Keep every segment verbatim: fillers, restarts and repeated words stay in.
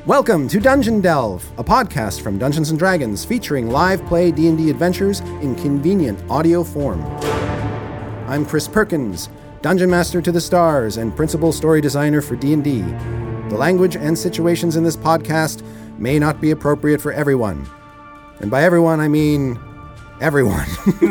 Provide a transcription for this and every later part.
Welcome to Dungeon Delve, a podcast from Dungeons and Dragons featuring live play D and D adventures in convenient audio form. I'm Chris Perkins, Dungeon Master to the Stars and Principal Story Designer for D and D. The language and situations in this podcast may not be appropriate for everyone. And by everyone, I mean everyone.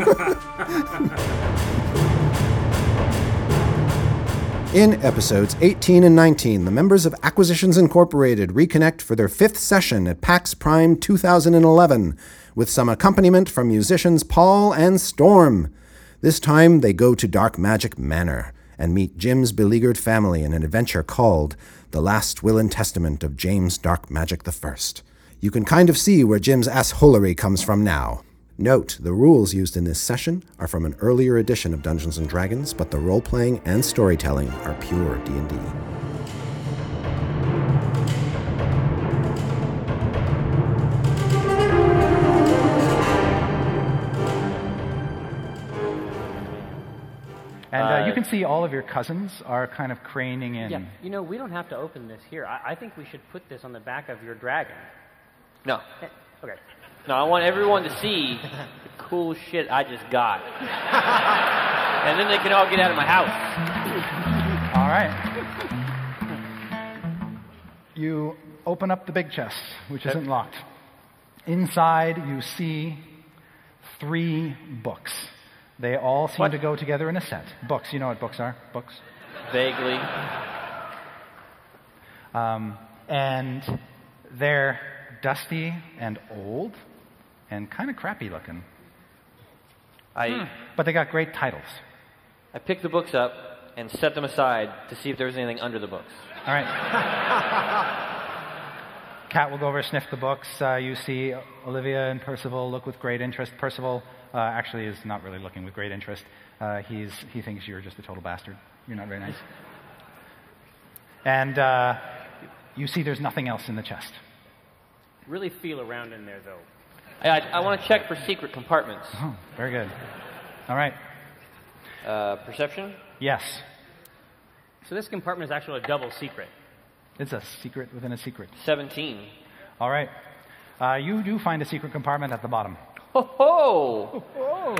In episodes eighteen and nineteen, the members of Acquisitions Incorporated reconnect for their fifth session at PAX Prime two thousand eleven, with some accompaniment from musicians Paul and Storm. This time, they go to Dark Magic Manor and meet Jim's beleaguered family in an adventure called The Last Will and Testament of James Dark Magic the First. You can kind of see where Jim's assholery comes from now. Note, the rules used in this session are from an earlier edition of Dungeons and Dragons, but the role-playing and storytelling are pure D and D. And uh, you can see all of your cousins are kind of craning in. Yeah, you know, we don't have to open this here. I, I think we should put this on the back of your dragon. No. Okay. No, I want everyone to see the cool shit I just got. And then they can all get out of my house. All right. You open up the big chest, which Okay. isn't locked. Inside, you see three books. They all seem What? to go together in a set. Books, you know what books are? Books. Vaguely. Um, and they're dusty and old and kind of crappy looking. I But they got great titles. I picked the books up and set them aside to see if there was anything under the books. All right. Kat will go over, sniff the books. Uh, you see Olivia and Percival look with great interest. Percival uh, actually is not really looking with great interest. Uh, he's he thinks you're just a total bastard. You're not very nice. And uh, you see there's nothing else in the chest. Really feel around in there, though. I, I, I want to check for secret compartments. Oh, very good. All right. Uh, perception? Yes. So this compartment is actually a double secret. It's a secret within a secret. seventeen. All right. Uh, you do find a secret compartment at the bottom. Ho ho! Oh.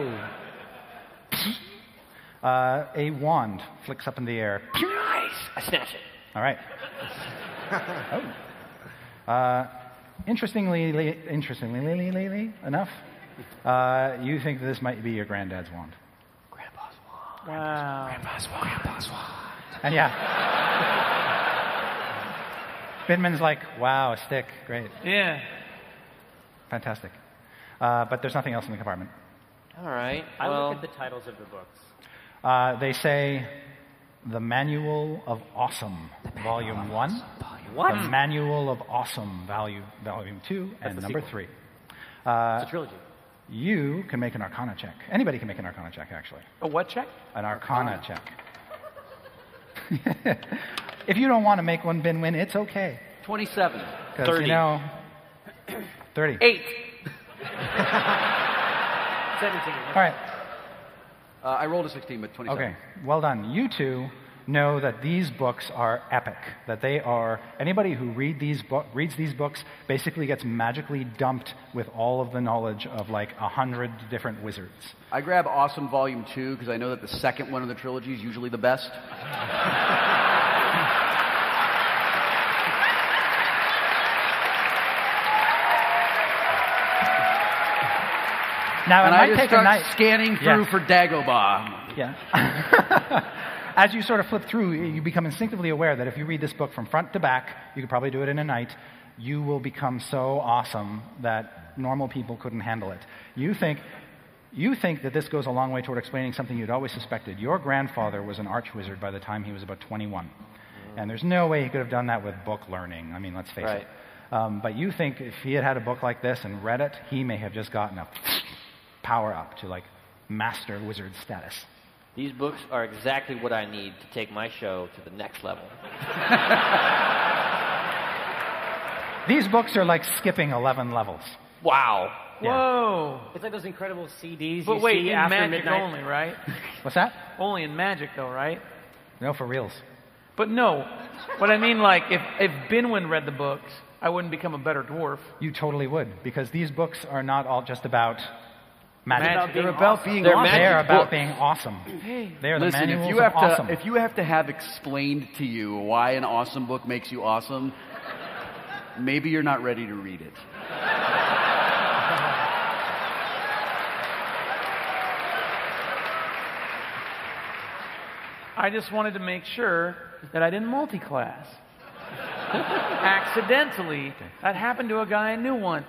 Uh, a wand flicks up in the air. Nice! I snatch it. All right. Oh. Uh, interestingly, li- interestingly, li- li- li- enough, uh, you think this might be your granddad's wand. Grandpa's wand. Wow. Grandpa's wand. Grandpa's wand. And yeah. Bidman's like, wow, a stick. Great. Yeah. Fantastic. Uh, but there's nothing else in the compartment. All right. I well, look at the titles of the books. Uh, they say The Manual of Awesome, Volume one. What? The Manual of Awesome, value, Volume two, and the number sequel. three. Uh, It's a trilogy. you can make an Arcana check. Anybody can make an Arcana check, actually. A what check? An Arcana check. If you don't want to make one, Binwin, it's okay. twenty-seven. Because, thirty. you know, thirty. Eight. seventeen. All right. Uh, I rolled a sixteen, but twenty-seven. Okay. Well done. You two know that these books are epic. That they are, anybody who read these bo- reads these books basically gets magically dumped with all of the knowledge of like a hundred different wizards. I grab Awesome Volume two because I know that the second one of the trilogy is usually the best. Now, it And I might just take start a night. scanning through Yes. for Dagobah. Yeah. As you sort of flip through, you become instinctively aware that if you read this book from front to back, you could probably do it in a night, you will become so awesome that normal people couldn't handle it. You think, you think that this goes a long way toward explaining something you'd always suspected. Your grandfather was an archwizard by the time he was about twenty-one. And there's no way he could have done that with book learning. I mean, let's face Right. it. Um, but you think if he had had a book like this and read it, he may have just gotten a power up to like master wizard status. these books are exactly what I need to take my show to the next level. These books are like skipping eleven levels. Wow. Yeah. Whoa. It's like those incredible C Ds But you wait, see in after magic midnight. only, right? What's that? Only in magic, though, right? No, for reals. But no. But I mean, like, if, if Binwin read the books, I wouldn't become a better dwarf. You totally would, because these books are not all just about magic. Magic. They're being about awesome. being They're awesome. magic They're about books. being awesome. They are the Listen, manuals if you have of awesome. to, if you have to have explained to you why an awesome book makes you awesome, maybe you're not ready to read it. I just wanted to make sure that I didn't multi-class. Accidentally. That happened to a guy I knew once.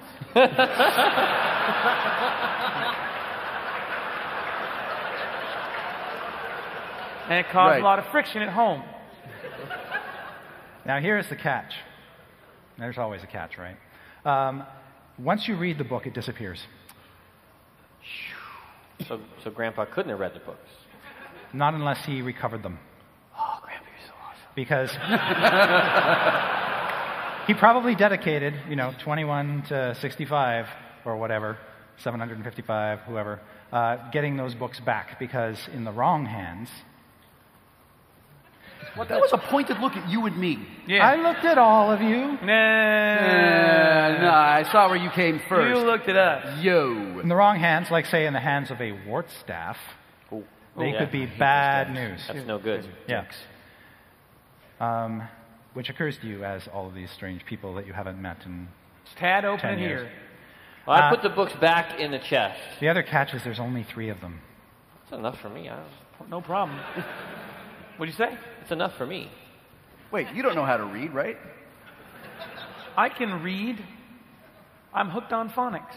And it caused Right. a lot of friction at home. Now, here's the catch. There's always a catch, right? Um, once you read the book, it disappears. So, so Grandpa couldn't have read the books. Not unless he recovered them. Oh, Grandpa, you're so awesome. Because he probably dedicated, you know, twenty-one to sixty-five or whatever, seven hundred fifty-five, whoever, uh, getting those books back. Because in the wrong hands, What, that was a pointed look at you and me. Yeah. I looked at all of you. Nah. Uh, no, I saw where you came first. You looked at us. Yo. In the wrong hands, like say in the hands of a wart staff, Ooh. they Yeah. could be bad news. That's no good. Yeah. Um, which occurs to you as all of these strange people that you haven't met. And Tad, open Ten it years. here. Well, I Uh, put the books back in the chest. the other catch is there's only three of them. That's enough for me. I don't, No problem. What'd you say? it's enough for me. Wait, you don't know how to read, right? I can read. I'm hooked on phonics.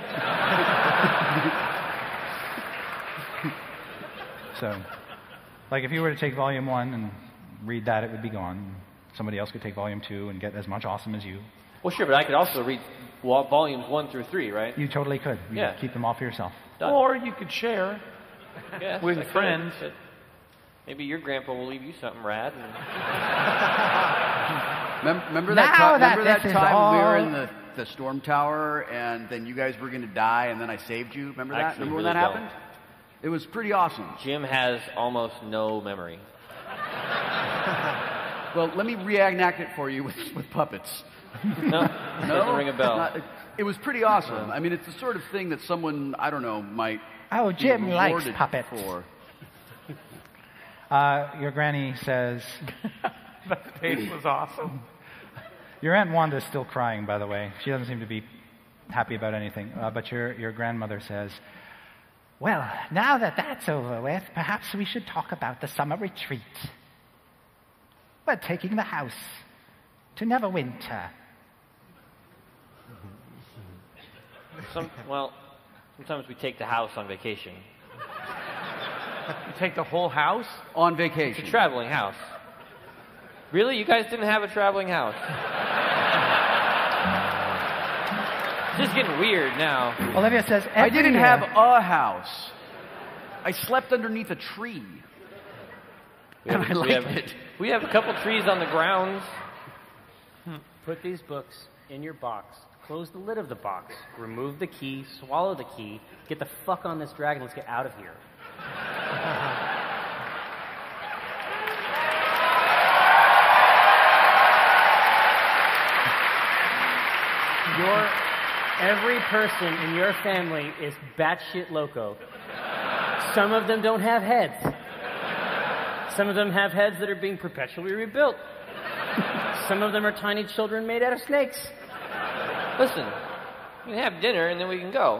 So, like if you were to take volume one and read that, it would be gone. Somebody else could take volume two and get as much awesome as you. Well, sure, but I could also read wa- volumes one through three, right? You totally could. You Yeah. keep them all for yourself. Done. Or you could share. Yeah, with I could, friends. but maybe your grandpa will leave you something rad. And Remember, remember that, Now ti- that remember that this is time when we were all- in the, the storm tower and then you guys were going to die and then I saved you? Remember that? Actually, Remember when really that don't. happened? It was pretty awesome. Jim has almost no memory. Well, let me reenact it for you with, with puppets. No, it doesn't ring a bell. Not- it, it was pretty awesome. I mean, it's the sort of thing that someone, I don't know, might Oh, be Jim likes rewarded puppets. for. Uh, your granny says, That tape was awesome. your Aunt Wanda's still crying, by the way. She doesn't seem to be happy about anything. Uh, but your, your grandmother says, well, now that that's over with, perhaps we should talk about the summer retreat. We're taking the house to Neverwinter. Some, well, sometimes we take the house on vacation. You take the whole house? On It's vacation. a traveling house. Really? You guys didn't have a traveling house? It's just getting weird now. Olivia says, I every didn't year- have a house. I slept underneath a tree. We have, And I we have, liked it. we have a couple trees on the grounds. Put these books in your box. Close the lid of the box. Remove the key. Swallow the key. Get the fuck on this dragon. Let's get out of here. Your every person in your family is batshit loco. Some of them don't have heads. Some of them have heads that are being perpetually rebuilt. Some of them are tiny children made out of snakes. Listen, we can have dinner and then we can go.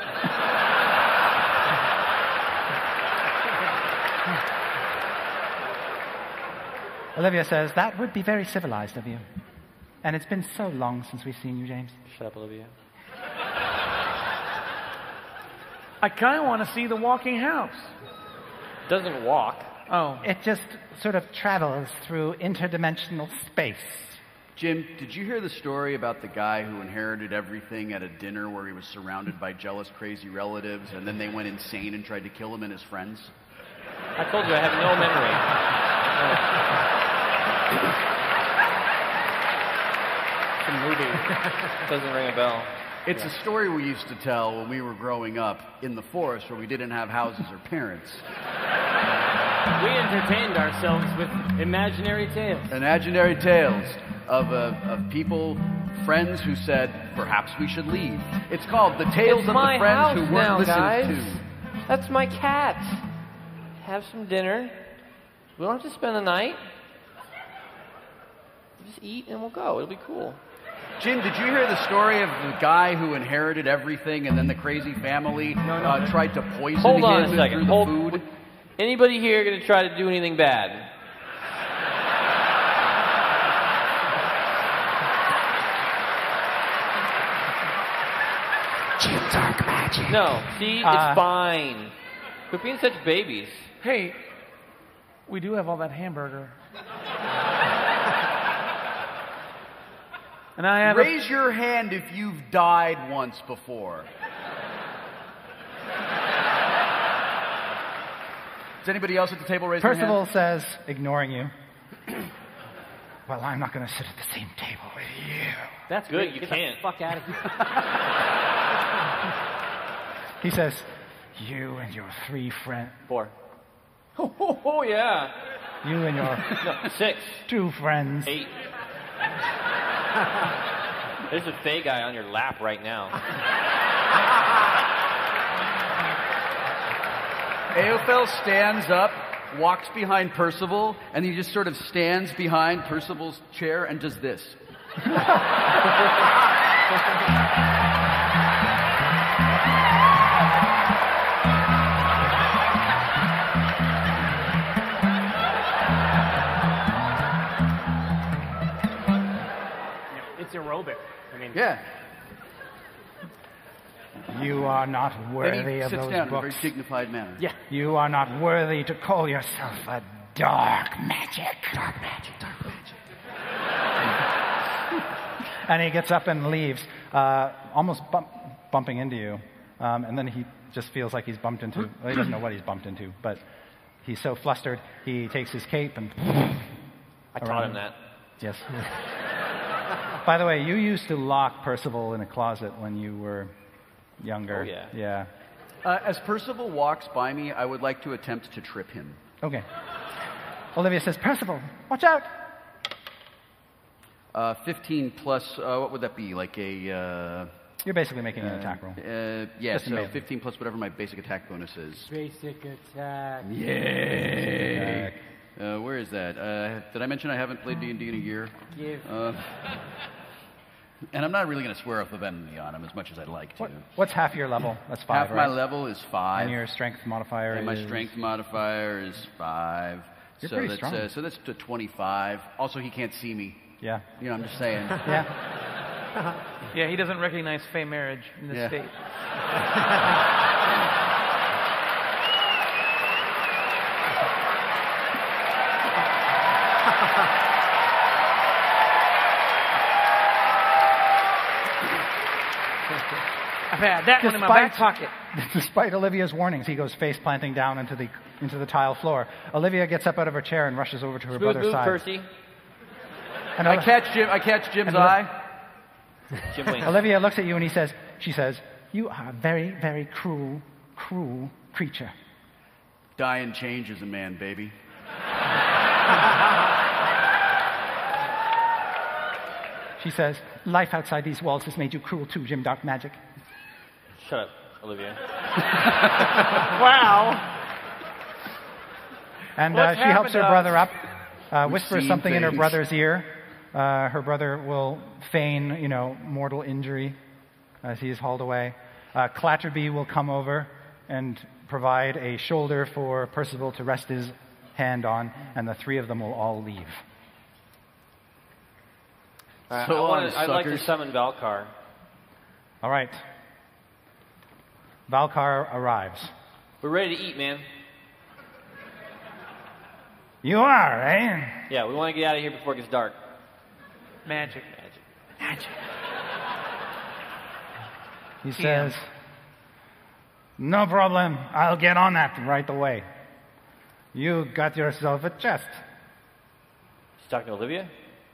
Olivia says, that would be very civilized of you. And it's been so long since we've seen you, James. Shut up, Olivia. I kind of want to see the walking house. Doesn't walk. Oh. It just sort of travels through interdimensional space. Jim, did you hear the story about the guy who inherited everything at a dinner where he was surrounded by jealous, crazy relatives, and then they went insane and tried to kill him and his friends? I told you I have no memory. It's a movie. Doesn't ring a bell. It's a story we used to tell when we were growing up in the forest where we didn't have houses or parents. We entertained ourselves with imaginary tales. Imaginary tales of, uh, of people friends who said, perhaps we should leave. It's called The Tales It's of my the Friends house Who Weren't now, Listened guys. to. That's my cat. Have some dinner. We don't have to spend the night. Just eat and we'll go. It'll be cool. Jim, did you hear the story of the guy who inherited everything and then the crazy family uh, tried to poison Hold on him a second. through the Hold. food? Anybody here going to try to do anything bad? Jim Dark Magic. No. See, Uh, it's fine. Quit being such babies. Hey, we do have all that hamburger. And I have a- Raise your hand if you've died once before. Does anybody else at the table raise Percival their hand? says, ignoring you, well, I'm not going to sit at the same table with you. That's Good, great. you Get can't. the fuck out of here. He says, you and your three friends, Four. Oh, oh, oh, yeah. you and your No, six. two friends, Eight. There's a Fey guy on your lap right now. Aophel stands up, walks behind Percival, and he just sort of stands behind Percival's chair and does this. It's aerobic. I mean, Yeah. you are not Then worthy he of sits those down in a books. very dignified manner. yeah. You are not worthy to call yourself a dark magic. Dark magic, dark magic. And he gets up and leaves, uh, almost bump, bumping into you. Um, and then he just feels like he's bumped into, well, he doesn't know what he's bumped into, but he's so flustered, he takes his cape and... I taught him that. Yes. By the way, you used to lock Percival in a closet when you were younger. Oh, yeah. Yeah. Uh, as Percival walks by me, I would like to attempt to trip him. Okay. Olivia says, Percival, watch out! Uh, fifteen plus, uh, what would that be? Like a... Uh, You're basically making an attack roll. uh, yeah, Just a so melee. fifteen plus whatever my basic attack bonus is. Basic attack. Yay! Uh, where is that? Uh, did I mention I haven't played D and D in a year? Give. Uh, and I'm not really going to swear off obscenity on him as much as I'd like to. What, what's half your level? That's five, Half right? my level is five. And your strength modifier And my is... strength modifier is five. You're so pretty that's strong. Uh, so that's to twenty-five. Also, he can't see me. Yeah. You know, I'm just saying. Yeah. Yeah, he doesn't recognize Fey marriage in this Yeah. state. I've had that one in my back pocket. Despite Olivia's warnings, he goes face planting down into the into the tile floor. Olivia gets up out of her chair and rushes over to her Smooth brother's move, side. Percy. And I Oli- catch Jim. I catch Jim's And eye. Jim Wayne. Olivia looks at you and he says, she says, you are a very, very cruel, cruel creature. Dying changes a man, baby. She says, life outside these walls has made you cruel too, Jim Dark Magic. Shut up, Olivia. Wow. And uh, What's she helps happened her to brother us? up, uh, whispers seen something in her things. brother's ear. Uh, her brother will feign, you know, mortal injury as he is hauled away. Uh, Clatterby will come over and provide a shoulder for Percival to rest his hand on, and the three of them will all leave. Uh, So I long, wanna, I'd like to suckers. summon Valkar. All right. Valkar arrives. We're ready to eat, man. You are, eh? Yeah, we want to get out of here before it gets dark. Magic. Magic. He says, no problem. I'll get on that right away. You got yourself a chest. She's talking to Olivia?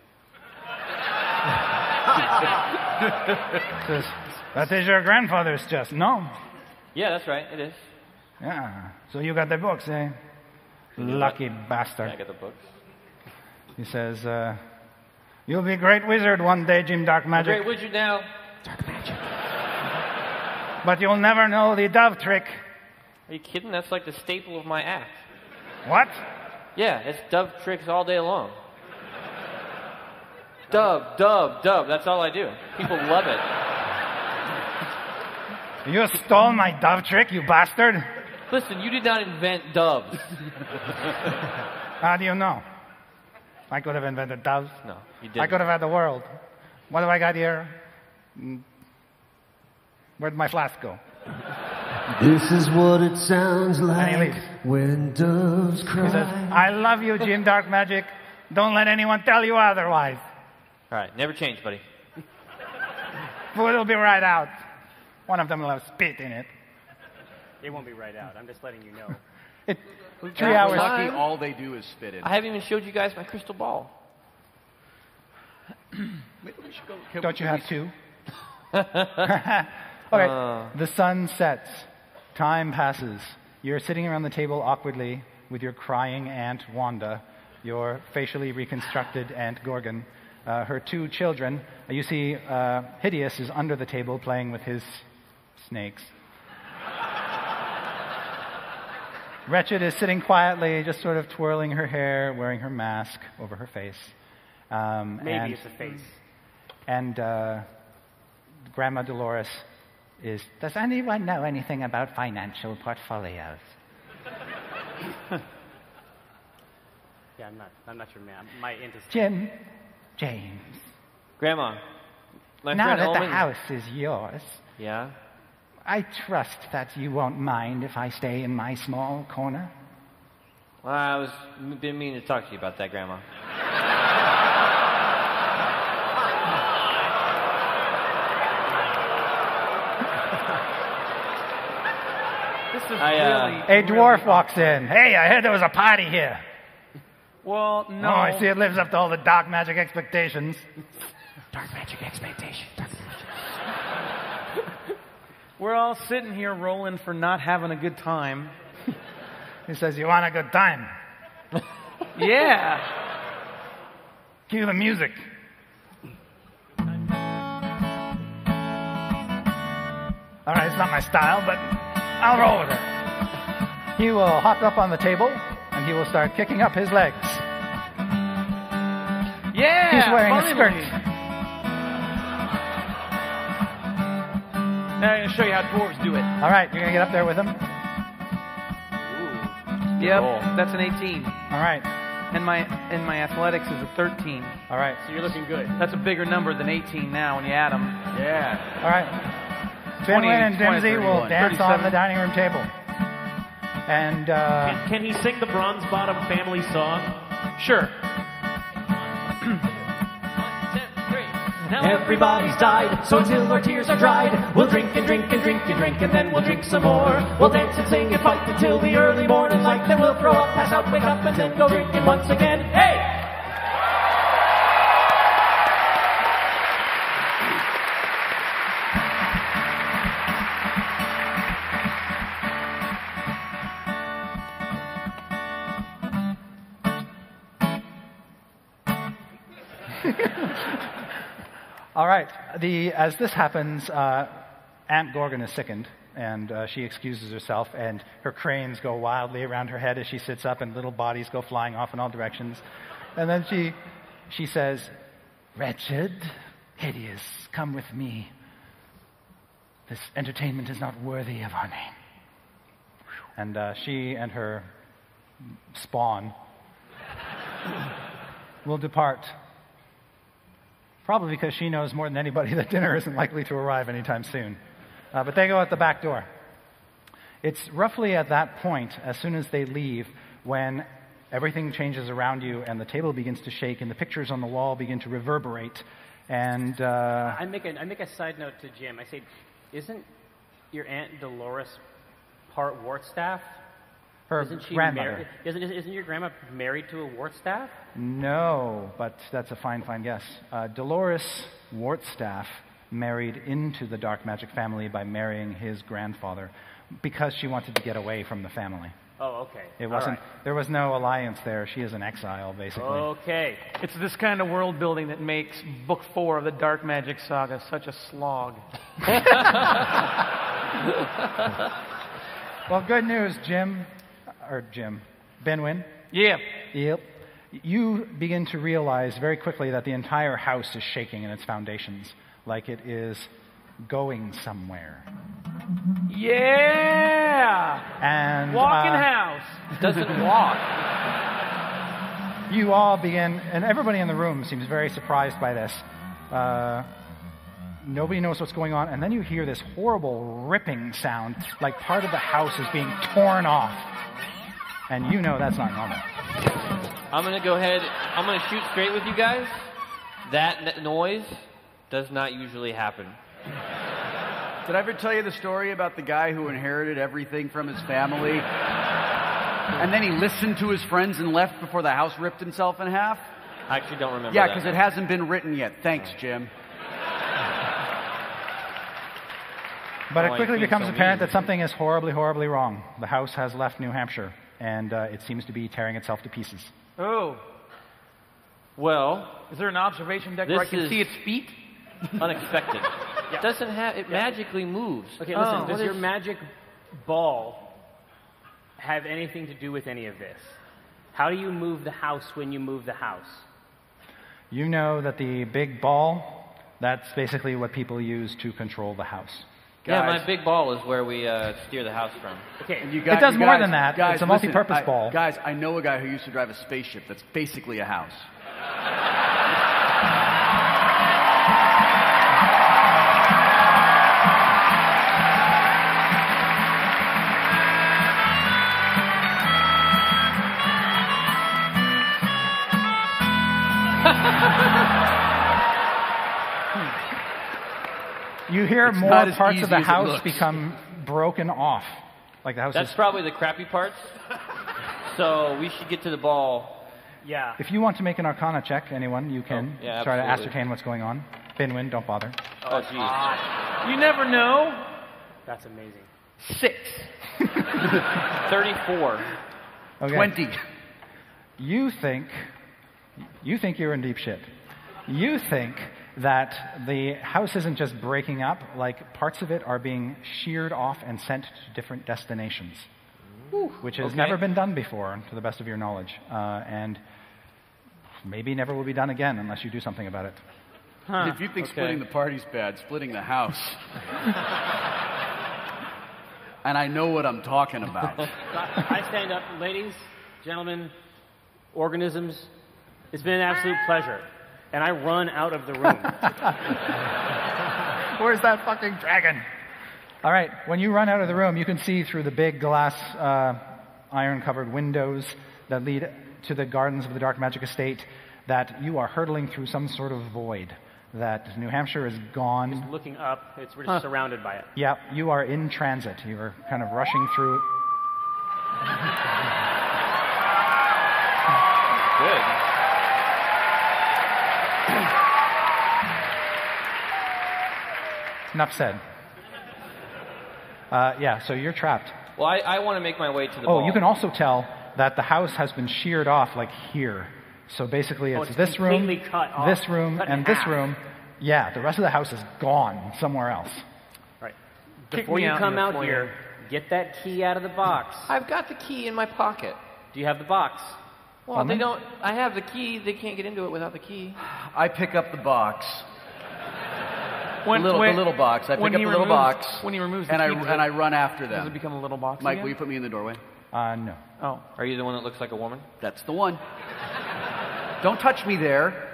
Says, that is your grandfather's chest. No. Yeah, that's right. It is. Yeah. So you got the books, eh? Lucky bastard. I got the books. He says, uh, You'll be a great wizard one day, Jim Dark A Magic. great wizard now. But you'll never know the dove trick. Are you kidding? That's like the staple of my act. What? Yeah, it's dove tricks all day long. Dove, dove, dove. That's all I do. People love it. You stole my dove trick, you bastard. Listen, you did not invent doves. How do you know? I could have invented doves. No, you I didn't. could have had the world. What do I got here? Mm. Where'd my flask go? This is what it sounds And he like leaves. when doves cry. He says, I love you, Jim Dark Magic. Don't let anyone tell you otherwise. All right, never change, buddy. Food will be right out. One of them will have spit in it. It won't be right out. I'm just letting you know. It three hours. Lucky all they do is spit in. I haven't even showed you guys my crystal ball. Maybe we should go. can Don't we- you have two? Okay. Uh. The sun sets. Time passes. You're sitting around the table awkwardly with your crying Aunt Wanda, your facially reconstructed Aunt Gorgon, uh, her two children. You see uh, Hideous is under the table playing with his snakes. Wretched is sitting quietly, just sort of twirling her hair, wearing her mask over her face. Um, Maybe and, it's a face. And uh, Grandma Dolores is, does anyone know anything about financial portfolios? Yeah, I'm not. I'm not sure, man. My int is. Jim, James, Grandma, my now friend that Omen. the house is yours, Yeah? I trust that you won't mind if I stay in my small corner. Well, I was been meaning to talk to you about that, Grandma. This is I, uh, really. A dwarf really walks in. Hey, I heard there was a party here. Well, no. Oh, I see it lives up to all the dark magic expectations. Dark magic expectation. Dark magic. We're all sitting here rolling for not having a good time. He says, you want a good time? Yeah. Cue the music. All right, it's not my style, but I'll roll with it. He will hop up on the table, and he will start kicking up his legs. Yeah. He's wearing a finally. skirt. Now I'm going to show you how dwarves do it. All right, you're going to get up there with him? Yep, roll. that's an eighteen. All right, And my and my athletics is a thirteen. all right, So you're looking good. That's a bigger number than eighteen now when you add them. Yeah. all right. twenty, Finway and twenty, Dimsey will thirty-one, dance on thirty-seven. the dining room table. And uh, Can, can he sing the Bronze Bottom family song? Sure. Everybody's died, so until our tears are dried, we'll drink and drink and drink and drink, and then we'll drink some more. We'll dance and sing and fight until the early morning light. Then we'll throw up, pass out, wake up, and then go drinking once again. Hey! all right, the as this happens, uh, Aunt Gorgon is sickened, and uh, she excuses herself, and her cranes go wildly around her head as she sits up, and little bodies go flying off in all directions. And then she she says, "Wretched, hideous, come with me. This entertainment is not worthy of our name." And uh, she and her spawn will depart. Probably because she knows more than anybody that dinner isn't likely to arrive anytime soon. Uh, but they go out the back door. It's roughly at that point, as soon as they leave, when everything changes around you and the table begins to shake and the pictures on the wall begin to reverberate. And uh, I make a I make a side note to Jim. I say, isn't your Aunt Dolores part wart staff? her Isn't she grandmother. married? Isn't isn't your grandma married to a wart staff? No, but that's a fine, fine guess. Uh, Dolores Wartstaff married into the dark magic family by marrying his grandfather because she wanted to get away from the family. Oh, okay. It All wasn't. right. There was no alliance there. She is an exile, basically. Okay. It's this kind of world building that makes book four of the Dark Magic Saga such a slog. Well, good news, Jim, or Jim, Benwin. Yeah. Yep. You begin to realize very quickly that the entire house is shaking in its foundations, like it is going somewhere. Yeah. And Walking uh, house. Doesn't walk. you all begin, and everybody in the room seems very surprised by this. Uh, nobody knows what's going on, and then you hear this horrible ripping sound, like part of the house is being torn off. And you know that's not normal. I'm going to go ahead. I'm going to shoot straight with you guys. That n- noise does not usually happen. Did I ever tell you the story about the guy who inherited everything from his family? And then he listened to his friends and left before the house ripped himself in half? I actually don't remember Yeah, that. because it hasn't been written yet. Thanks, Jim. But Oh, it I quickly feel becomes so apparent mean. that something is horribly, horribly wrong. The house has left New Hampshire, and uh, it seems to be tearing itself to pieces. Oh. Well, Is there an observation deck This where I can is- see its feet? unexpected. It doesn't have. It magically moves. Okay, listen, Oh, does what your is- magic ball have anything to do with any of this? How do you move the house when you move the house? You know that the big ball, that's basically what people use to control the house. Yeah, Guys. my big ball is where we uh, steer the house from. Okay, You It does you more guys- than that. Guys, It's a listen, multi-purpose I- ball. Guys, I know a guy who used to drive a spaceship that's basically a house. You hear It's more not as parts easy of the as it house looks. become broken off. Like the house That's is... probably the crappy parts. So we should get to the ball. yeah. If you want to make an Arcana check, anyone, you can Oh, yeah, try to absolutely. ascertain what's going on. Binwin, don't bother. Oh, jeez. You never know. That's amazing. Six. thirty-four. Okay. twenty. You think, you think you're in deep shit. You think that the house isn't just breaking up, like parts of it are being sheared off and sent to different destinations, which has okay. never been done before, to the best of your knowledge, uh, and maybe never will be done again unless you do something about it. If you think okay. splitting the party's bad, splitting the house. And I know what I'm talking about. I stand up, ladies, gentlemen, organisms. It's been an absolute pleasure. And I run out of the room. Where's that fucking dragon? All right, when you run out of the room, you can see through the big glass, uh, iron-covered windows that lead to the gardens of the Dark Magic Estate that you are hurtling through some sort of void, that New Hampshire is gone. Looking up, it's, we're just surrounded by it. Yeah, you are in transit. You are kind of rushing through. Good. Enough said. Uh, yeah, so you're trapped. Well, I, I want to make my way to the Oh, ball. you can also tell that the house has been sheared off, like here. So basically, Oh, it's, it's this room, completely cut off, this room, cut in and this half. room. Yeah, the rest of the house is gone somewhere else. Right. Kick Before me you out come in the out foyer. here, get that key out of the box. I've got the key in my pocket. Do you have the box? Well, Pardon they me? don't. I have the key. They can't get into it without the key. I pick up the box. When, the, little, when- the little box. I pick when up he the little removes- box. When he removes the and I key, does and it- I run after Does them. it become a little box Mike, again? will you put me in the doorway? Uh, no. Oh. Are you the one that looks like a woman? That's the one. Don't touch me there.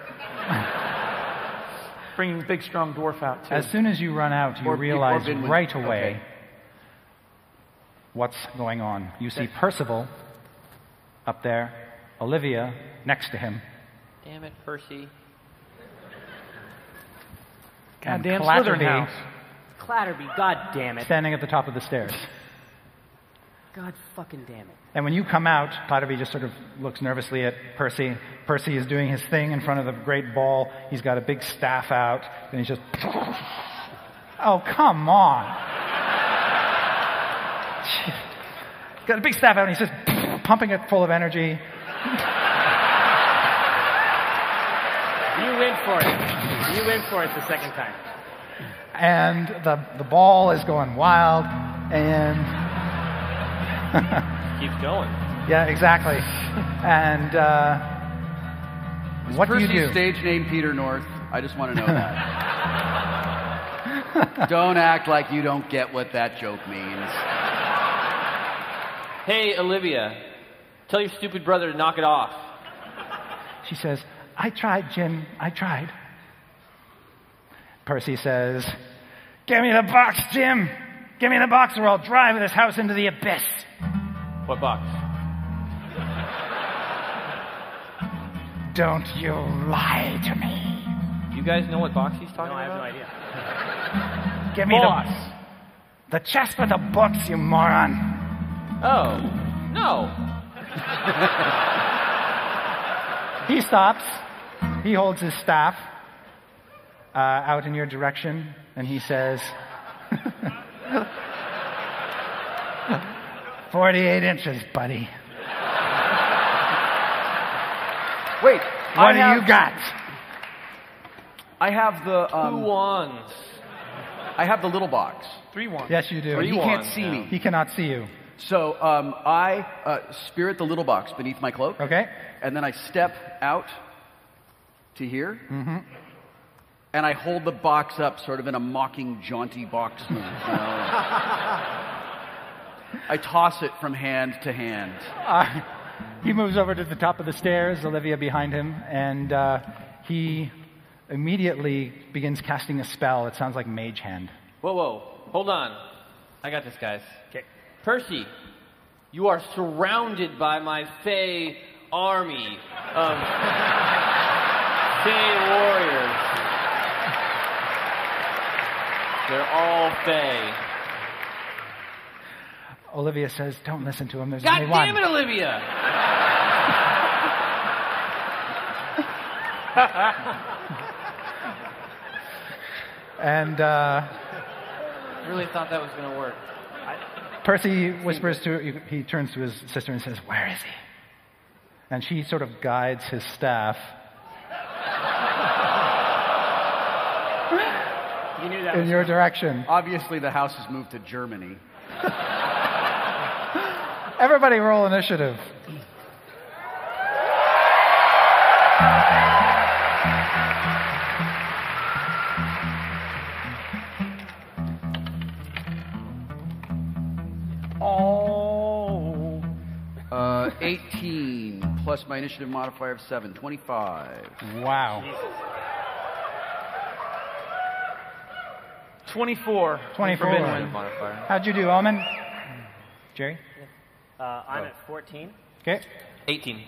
Bringing big, strong dwarf out, too. As soon as you run out, you Or- or realize Binwin. right away Okay. what's going on. You see Percival up there, Olivia next to him, Damn it, Percy. and Goddamn Clatterby Slytherin house. Clatterby, god damn it. standing at the top of the stairs. God fucking damn it. And when you come out, Clatterby just sort of looks nervously at Percy. Percy is doing his thing in front of the great ball. He's got a big staff out, and he's just... Oh, come on. got a big staff out, and he's just pumping it full of energy. You win for it. You win for it the second time. And the, the ball is going wild, and... Keeps going. Yeah, exactly. And uh, what do you Percy's do? stage name Peter North? I just want to know that. Don't act like you don't get what that joke means. Hey, Olivia, tell your stupid brother to knock it off. She says, I tried, Jim. I tried. Percy says, give me the box, Jim. Give me the box or I'll drive this house into the abyss. What box? Don't you lie to me. You guys know what box he's talking No, I have about? no idea. Give me Boss. the, the chest for the books, you moron. Oh, no. He stops. He holds his staff uh, out in your direction, and he says, forty-eight inches, buddy. Wait, What I do have, you got? I have the Who um, won? I have the little box. Three one. Yes, you do. But he Three can't one, see yeah. me. He cannot see you. So um, I uh, spirit the little box beneath my cloak. Okay? And then I step out to here. Mm-hmm. And I hold the box up sort of in a mocking, jaunty box move. You know? I toss it from hand to hand. Uh, he moves over to the top of the stairs, Olivia behind him, and uh, he immediately begins casting a spell. It sounds like Mage Hand. Whoa, whoa. Hold on. I got this, guys. Okay. Percy, you are surrounded by my Fey army of Fey warriors. They're all Fey. Olivia says, don't listen to him. There's God only damn one. it, Olivia! And uh, I really thought that was going to work. Percy whispers to, he turns to his sister and says, where is he? And she sort of guides his staff You knew that in was your direction. Obviously, the house has moved to Germany. Everybody roll initiative. Oh. Uh, eighteen plus my initiative modifier of seven, twenty-five. Wow. twenty-four. twenty-four. Forbidden. Modifier. How'd you do, Omen? Jerry? Uh, I'm at fourteen. Okay. eighteen.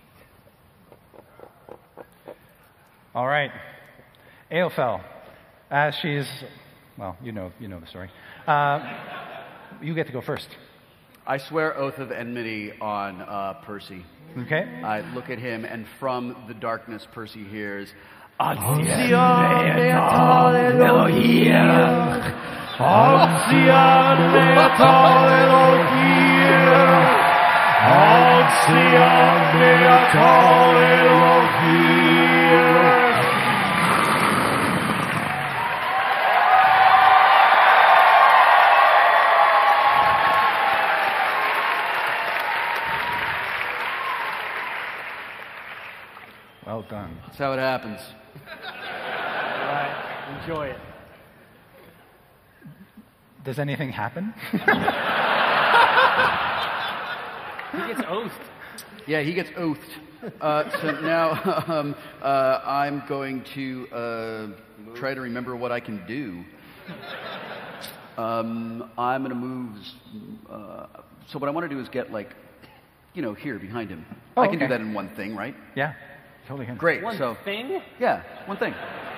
All right. Aelfel, as she's, well, you know, you know the story. Uh, you get to go first. I swear oath of enmity on uh, Percy. Okay. I look at him, and from the darkness, Percy hears, Well done. That's how it happens. All right. Enjoy it. Does anything happen? He gets oathed. Yeah, he gets oathed. Uh, so now um, uh, I'm going to uh, try to remember what I can do. Um, I'm going to move. Uh, so what I want to do is get like, you know, here behind him. Oh, I can okay. do that in one thing, right? Yeah. Totally can. Great. One so thing? yeah, one thing.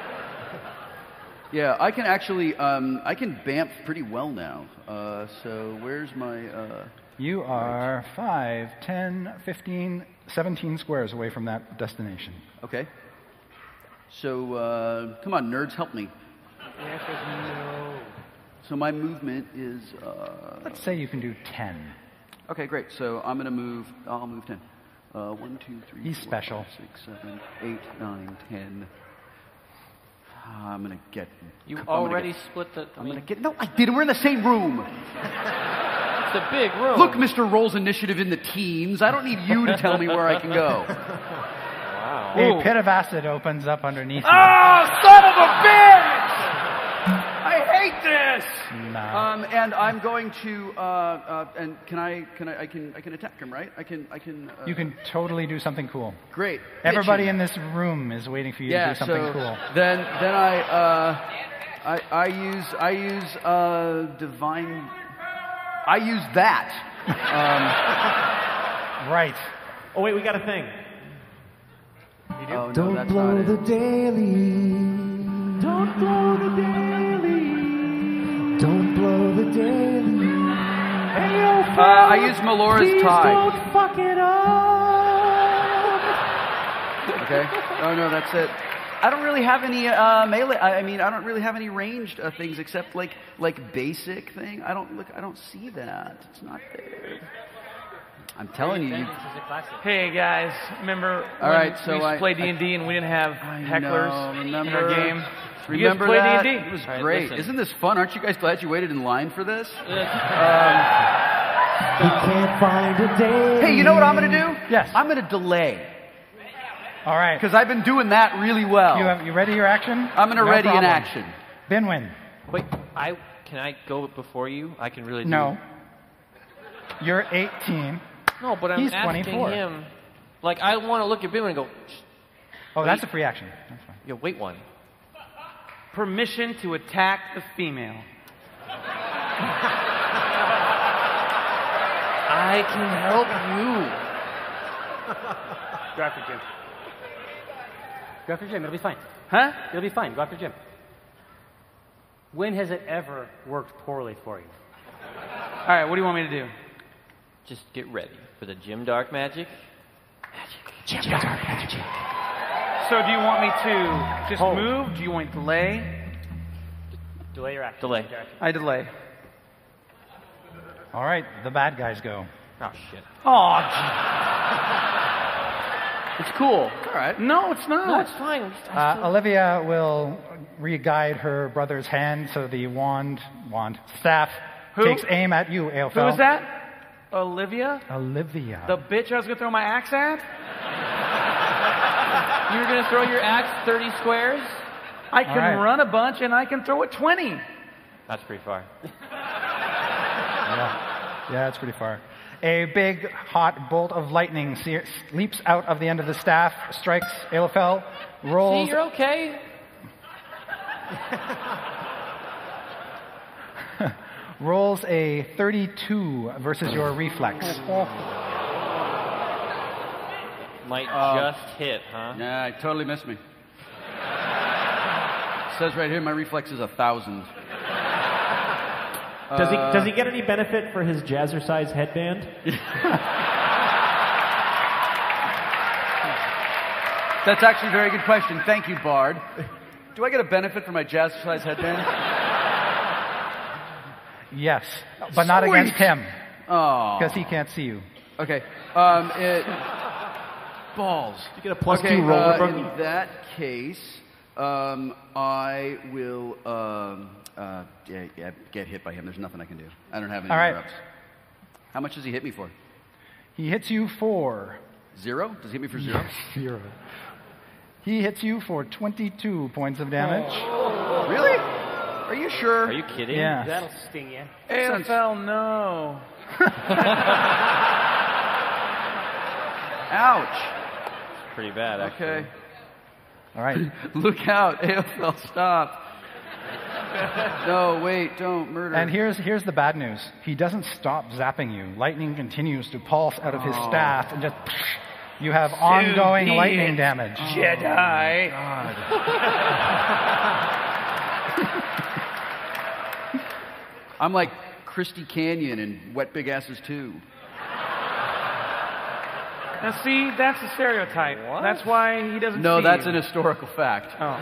Yeah, I can actually, um, I can bamf pretty well now. Uh, so where's my? Uh, You are five, ten, fifteen, seventeen squares away from that destination. okay. So uh, come on, nerds, help me. The answer is no. So my movement is. Uh, Let's say you can do ten. Okay, great. So I'm going to move, I'll move ten. Uh, one, two, three, He's four, special. five, six, seven, eight, nine, ten. I'm going to get... You I'm already gonna get, split the... I I'm mean, going to get... No, I did. We're in the same room. it's a big room. Look, Mister Roll's initiative in the teens. I don't need you to tell me where I can go. Wow. A pit of acid opens up underneath you. Oh, son of a bitch! I hate this. No. Um, and I'm going to. Uh, uh, and can I? Can I? I can. I can attack him, right? I can. I can. Uh, You can totally do something cool. Great. Everybody Pitching. in this room is waiting for you Yeah. to do something so cool. then, then I. Uh, I, I use. I use uh, divine. I use that. Um, Right. Oh, wait, we got a thing. oh no, Don't that's blow not the it. daily. Don't blow the daily. Don't blow the daily. Hey, yo, Uh, I use Melora's please tie. don't fuck it up. Okay. Oh no, that's it. I don't really have any uh, melee. I, I mean, I don't really have any ranged uh, things except like like basic thing. I don't look. I don't see that. It's not there. I'm telling you. you Vengeance is a classic. Hey guys, remember All when right, so we used to I- play D and D and we didn't have I hecklers know, in remember, our game? You guys Remember play that? D and D? It was All right, great. listen. Isn't this fun? Aren't you guys glad you waited in line for this? We can't find a day. Hey, you know what I'm going to do? Yes. I'm going to delay All right. because I've been doing that really well. You, have, you ready your action? I'm going to No ready problem. in action. Binwin. Wait, I can I go before you? I can really do No. You're eighteen. No, but I'm He's asking twenty-four. him. Like, I want to look at Bim and go, "Shh, Oh, that's a free action. That's fine. yo, wait one. Permission to attack the female. I can help you. Go after Jim. Go after Jim. It'll be fine. Huh? It'll be fine. Go after Jim. When has it ever worked poorly for you? All right, what do you want me to do? Just get ready for the Jim Dark Magic. So do you want me to just Hold. move? Do you want me to delay? Delay your action. Delay. Your action. I delay. All right. The bad guys go. Oh, shit. Oh, It's cool. All right. no, it's not. No, it's fine. Just- I Uh, still- Olivia will re-guide her brother's hand so the wand, wand, staff Who? takes aim at you, Aelfel. Who is that? Olivia? Olivia. The bitch I was going to throw my axe at? You were going to throw your axe thirty squares? I can All right. run a bunch and I can throw it twenty. That's pretty far. Yeah. Yeah, it's pretty far. A big, hot bolt of lightning se- leaps out of the end of the staff, strikes Aelfel, rolls... See, you're okay. rolls a thirty-two versus your reflex. Might Uh, just hit, huh? Nah, it totally missed me. It says right here, my reflex is a thousand. Does he does he get any benefit for his jazzercise headband? That's actually a very good question. Thank you, Bard. Do I get a benefit for my jazzercise headband? Yes, but not Sweet. against him, Oh. because he can't see you. Okay. Um, it, balls. You get a plus okay, two roller uh, from in that case, um, I will um, uh, yeah, yeah, get hit by him. There's nothing I can do. I don't have any All right. interrupts. How much does he hit me for? He hits you for... Zero? Does he hit me for zero? Zero. He hits you for twenty-two points of damage. Really? Are you sure? Are you kidding? Yeah. That'll sting you. Aelfel, no. Ouch. Pretty bad, actually. Okay. All right. Look out, Aelfel, stop. No, wait, don't murder. And here's here's the bad news. He doesn't stop zapping you. Lightning continues to pulse out of his Oh. staff, and just you have ongoing be lightning it. damage. Jedi. I'm like Christy Canyon and Wet Big Asses two. Now see, that's a stereotype. That's why he doesn't No, see that's you. an historical fact. Oh.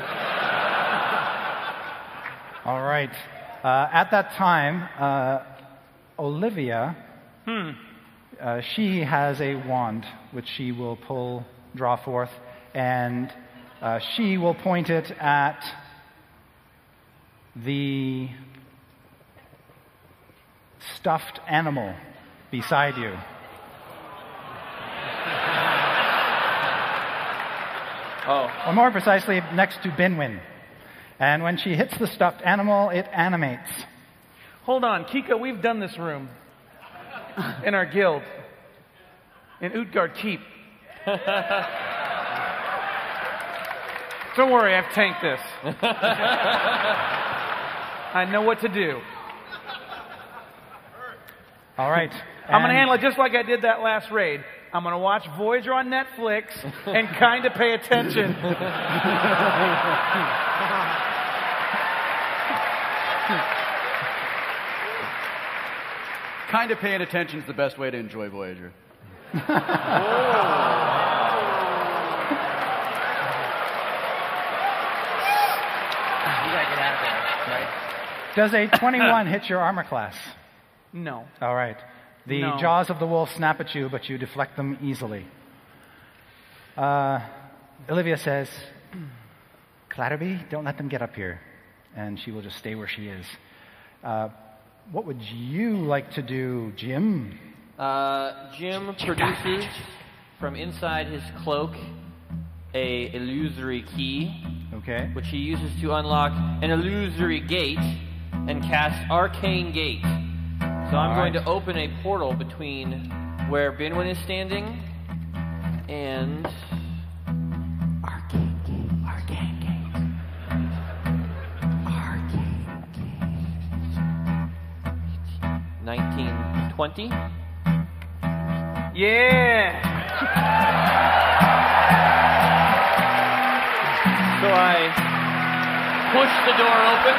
All right. Uh, at that time, uh, Olivia Hmm. uh, she has a wand which she will pull, draw forth, and uh, she will point it at the stuffed animal beside you. Oh. Or more precisely, next to Binwin. And when she hits the stuffed animal, it animates. Hold on, Kika, we've done this room in our guild in Utgard Keep. Don't worry, I've tanked this. I know what to do. All right. I'm going to handle it just like I did that last raid. I'm going to watch Voyager on Netflix and kind of pay attention. Kind of paying attention is the best way to enjoy Voyager. Does a twenty-one hit your armor class? No. All right. The No. jaws of the wolf snap at you, but you deflect them easily. Uh, Olivia says, Clatterby, don't let them get up here. And she will just stay where she is. Uh, what would you like to do, Jim? Uh, Jim produces from inside his cloak a illusory key, Okay. which he uses to unlock an illusory gate and cast Arcane Gate. So I'm All going right. to open a portal between where Binwin is standing and Arcane Gate. Arcane Gate. Arcane Gate. nineteen twenty. Yeah! So I push the door open.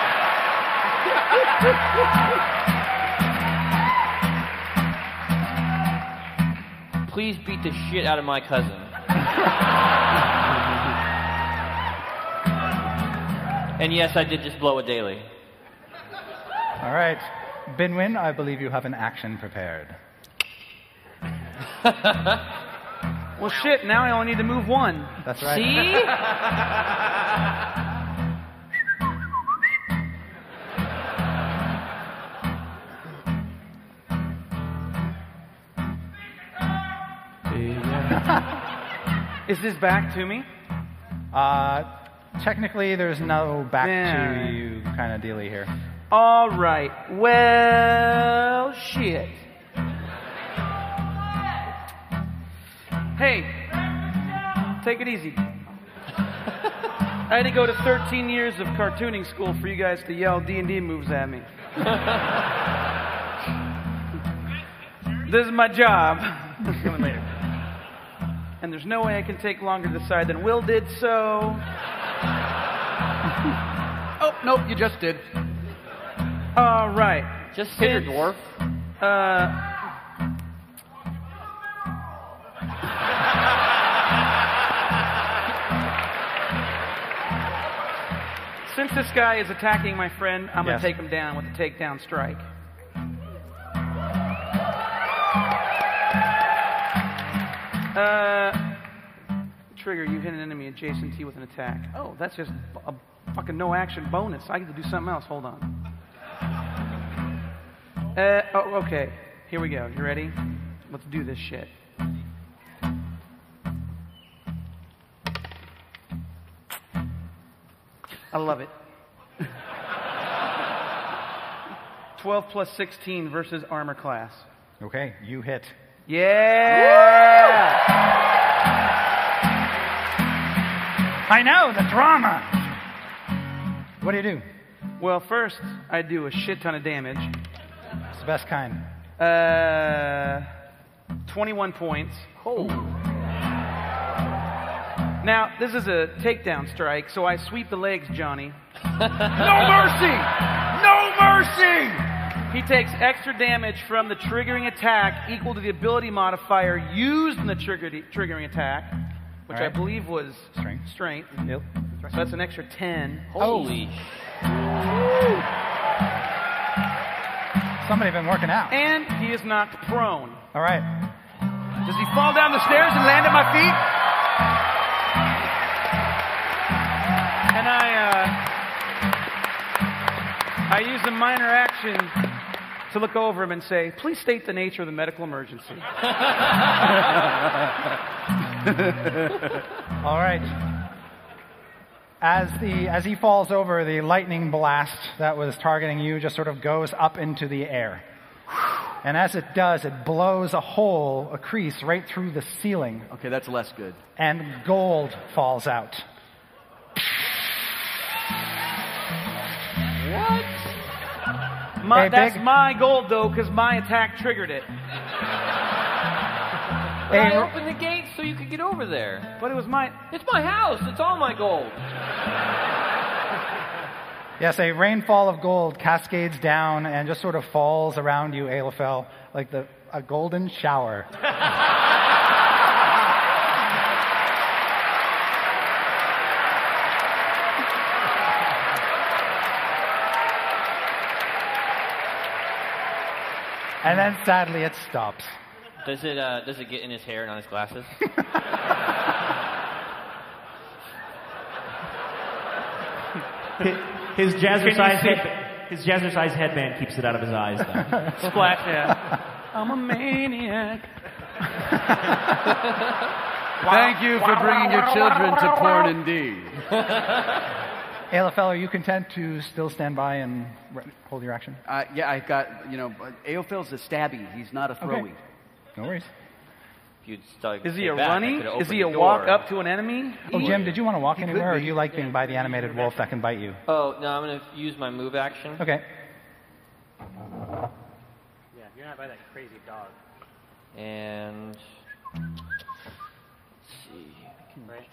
Please beat the shit out of my cousin. And yes, I did just blow a daily. All right. Binwin, I believe you have an action prepared. Well, shit, now I only need to move one. That's right. See? Is this back to me? Uh, technically, there's no back Yeah. to you kind of dealy here. All right. Well, shit. Hey, take it easy. I had to go to thirteen years of cartooning school for you guys to yell D and D moves at me. This is my job. Coming later. And there's no way I can take longer to decide than Will did, so... Oh, nope, you just did. All right. Just hit her, dwarf. Uh... Since this guy is attacking my friend, I'm Yes. going to take him down with a takedown strike. Uh, trigger, you hit an enemy adjacent to you with an attack. Oh, that's just a fucking no-action bonus. I get to do something else. Hold on. Uh, oh, okay. Here we go. You ready? Let's do this shit. I love it. twelve plus sixteen versus armor class. Okay, you hit. Yeah! I know, the drama! What do you do? Well, first, I do a shit ton of damage. It's the best kind. Uh, twenty-one points. Oh. Now, this is a takedown strike, so I sweep the legs, Johnny. No mercy! No mercy! He takes extra damage from the triggering attack equal to the ability modifier used in the trigger triggering attack, which All right. I believe was Strength. Strength. Yep. So that's an extra ten. Holy. Somebody been working out. And he is knocked prone. All right. Does he fall down the stairs and land at my feet? And I, uh, I use a minor action to look over him and say, please state the nature of the medical emergency. All right. As the as he falls over, the lightning blast that was targeting you just sort of goes up into the air. And as it does, it blows a hole, a crease, right through the ceiling. Okay, that's less good. And gold falls out. What? My, Hey, that's big- my gold, though, because my attack triggered it. But Hey, I opened the gate so you could get over there. But it was my... It's my house. It's all my gold. Yes, a rainfall of gold cascades down and just sort of falls around you, Aelofel, like the, a golden shower. And then sadly it stops. Does it, uh, does it get in his hair and on his glasses? His jazzercise head, his jazzercise headband keeps it out of his eyes, though. Splash, yeah. I'm a maniac. Thank you for bringing your children to porn indeed. Aelofel, are you content to still stand by and re- hold your action? Uh, yeah, I've got, you know, Aofel's a stabby. He's not a throwy. Okay. No worries. If you'd start Is he stay a back, I runny? could've Is opened he a the walk door. up to an enemy? Oh, Jim, did you want to walk He could anywhere, or be. do you like being by the animated wolf that can bite you? Oh, no, I'm going to use my move action. Okay. Yeah, you're not by that crazy dog. And... Let's see. Right?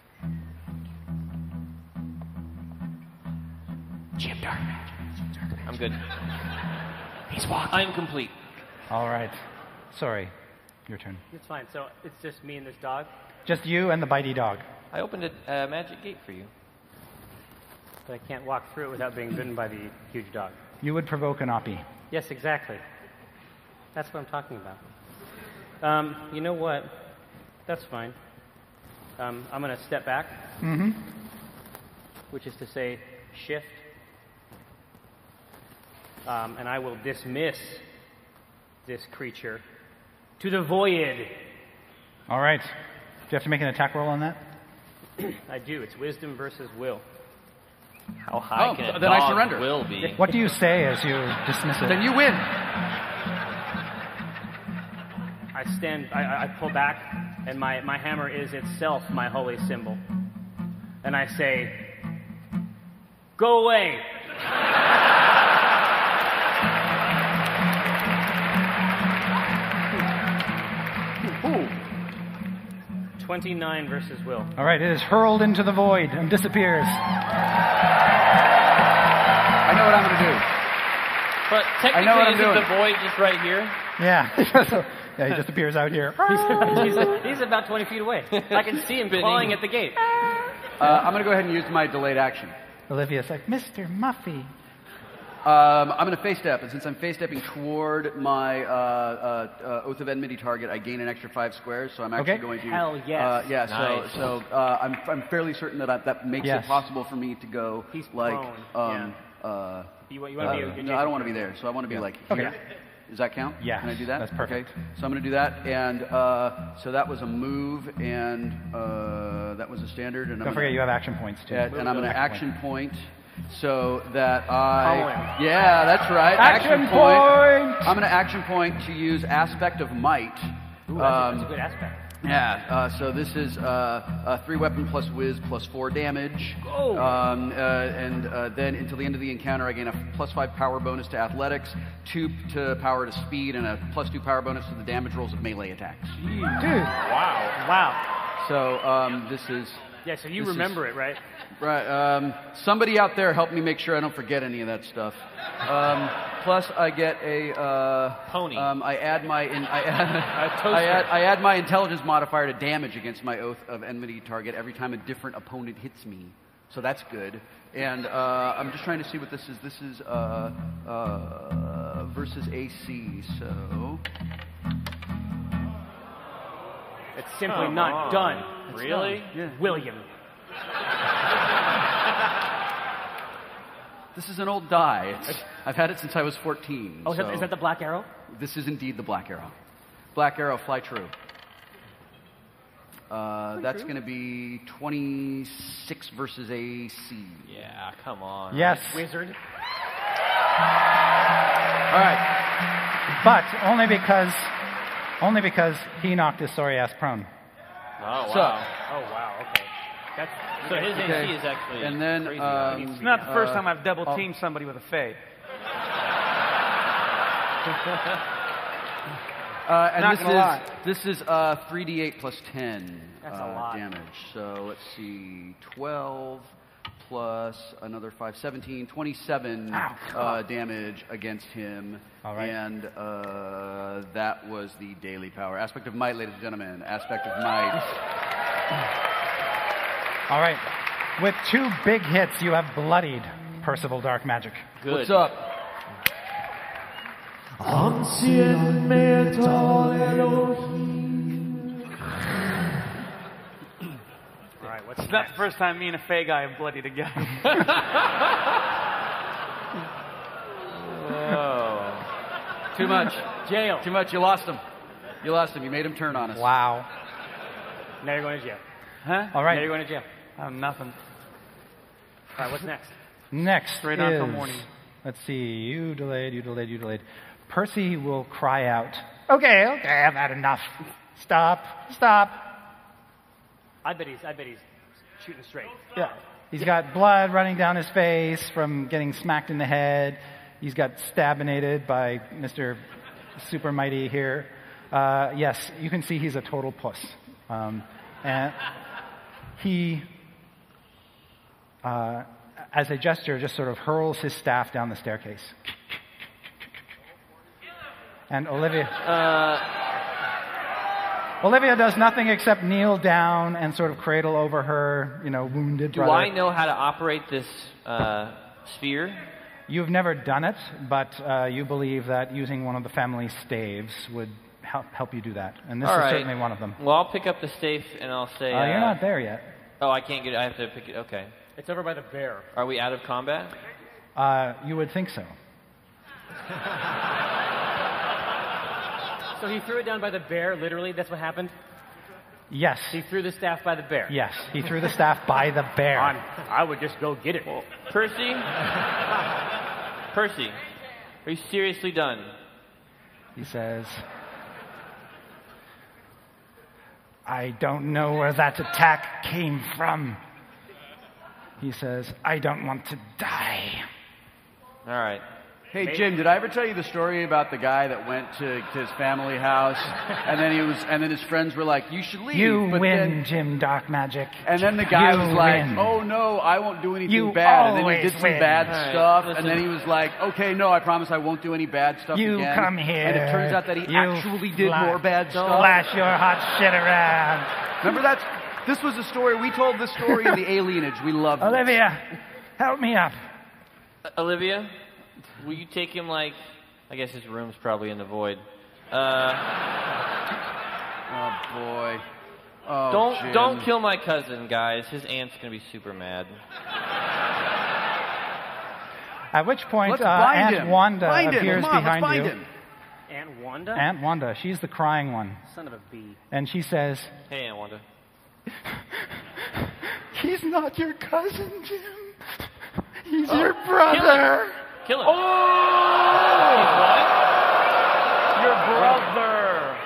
Jim Darkman. I'm good. He's walking. I'm complete. All right. Sorry. Your turn. It's fine. So it's just me and this dog, Just you and the bitey dog. I opened a uh, magic gate for you. but I can't walk through it without being bitten by the huge dog. You would provoke an oppie. Yes, exactly. That's what I'm talking about. Um, you know what? That's fine. Um, I'm going to step back, Mm-hmm. which is to say, shift, um, and I will dismiss this creature to the void. All right. Do you have to make an attack roll on that? I do. It's wisdom versus will. How high Oh, can a then I dog surrender. will be? What do you say as you dismiss it? Then you win. I stand, I, I I pull back, and my, my hammer is itself my holy symbol. And I say, go away. Ooh. twenty-nine versus will. All right. It is hurled into the void and disappears. I know what I'm going to do. But technically, know what I'm isn't doing. the void just right here? Yeah. So, yeah, he just appears out here. He's, he's, he's about twenty feet away. I can see him clawing at the gate. Uh, I'm going to go ahead and use my delayed action. Olivia's like, Mister Muffy. Um, I'm going to face step, and since I'm face stepping toward my uh, uh, uh, Oath of Enmity target, I gain an extra five squares. So I'm actually Okay. going to. Hell yes. Uh, yeah. Nice. So so uh, I'm I'm fairly certain that I, that makes Yes. it possible for me to go He's like prone, um uh. You, want- you want uh, to be? no, I don't want to be there. So I want to be like here. Okay. Does that count? Yeah, Can I do that? that's perfect. Okay. So I'm going to do that, and uh, so that was a move, and uh, that was a standard. And I'm Don't gonna, forget you have action points too. and, and I'm going to action point. So that Follow I, him. yeah, that's right. Action point. point! I'm going to action point to use Aspect of Might. Ooh, that's, a, Um, that's a good aspect. Yeah, uh, so this is uh, uh, three weapon plus whiz plus four damage. Oh. Um, uh, and uh, then until the end of the encounter, I gain a plus five power bonus to athletics, two to power to speed, and a plus two power bonus to the damage rolls of melee attacks. Dude. Wow. Wow. So um, this is Yeah, so you This remember it, right? right. Um, somebody out there help me make sure I don't forget any of that stuff. Um, plus, I get a uh, Pony. Um, I add my in, I, A add, toaster. I add I add my intelligence modifier to damage against my Oath of Enmity target every time a different opponent hits me. So that's good. And uh, I'm just trying to see what this is. This is uh, uh, versus A C. So It's simply Come not on. done. It's Really? done. Yeah. William. This is an old die. It's, I've had it since I was fourteen. Oh, is, so that, is that the black arrow? This is indeed the black arrow. Black arrow, fly true. Uh, that's going to be twenty-six versus A C. Yeah, come on. Yes. Wizard. All right. But only because, only because he knocked his sorry ass prone. Oh, wow. So- Oh, wow. Okay. That's So his Okay. A C is actually And then, crazy. um, It's not the first Uh, time I've double oh. teamed somebody with a fade. Uh, and Not this gonna lie. is this is uh, three d eight plus ten That's uh, a lot. damage. So let's see, twelve plus another five, seventeen, twenty-seven uh, damage against him. All right. And uh, that was the daily power. Aspect of might, ladies and gentlemen. Aspect of might. All right. With two big hits, you have bloodied Percival Dark Magic. Good. What's up? Ancien Metal Elohim. all right. What's It's not the first time me and a fey guy have bloodied a guy. Oh. Too much. jail? Too much. You lost him. You lost him. You made him turn on us. Wow. Now you're going to jail. Huh? All Now right. you're going to jail. Oh, nothing. All right. What's next? Next Straight is, on till morning. Let's see. You delayed, you delayed, you delayed. Percy will cry out, okay, okay, I've had enough. Stop, stop. I bet he's. I bet he's shooting straight. Yeah. He's got blood running down his face from getting smacked in the head. He's got stabinated by Mister Super Mighty here. Uh, yes, you can see he's a total puss. Um, and he, uh, as a gesture, just sort of hurls his staff down the staircase. And Olivia... Uh, Olivia does nothing except kneel down and sort of cradle over her, you know, wounded do brother. I know how to operate this uh, sphere? You've never done it, but uh, you believe that using one of the family staves would help help you do that, and this All is right. certainly one of them. Well, I'll pick up the staff and I'll say. Uh, you're not there yet. Oh, I can't get it. I have to pick it. Okay. It's over by the bear. Are we out of combat? Uh, you would think so. So he threw it down by the bear. Literally, that's what happened. Yes. He threw the staff by the bear. Yes. He threw the staff by the bear. I'm, I would just go get it. Percy? Percy, are you seriously done? He says, I don't know where that attack came from. He says, I don't want to die. All right. Hey, Jim, did I ever tell you the story about the guy that went to, to his family house, and then he was, and then his friends were like, "You should leave." You but win, then, Jim Dark Magic. and then the guy You was like, win. "Oh no, I won't do anything You bad." And then he always did some win. bad All right, stuff, listen. and then he was like, "Okay, no, I promise I won't do any bad stuff You again." come here. And it turns out that he You actually did flash- more bad stuff. Flash your hot shit around. Remember that? This was a story we told. This story in the Alienage. We loved it. Olivia, help me up. Uh, Olivia, will you take him like? I guess his room's probably in the void. Uh, Oh boy. Oh, don't Jim. don't kill my cousin, guys. His aunt's gonna be super mad. At which point, Let's uh, find Aunt him. Wanda Find him. appears Come on, behind let's find you. him. Aunt Wanda? Aunt Wanda, she's the crying one. Son of a bee. And she says, Hey, Aunt Wanda. he's not your cousin, Jim. He's Oh, your brother. Kill him. Your brother.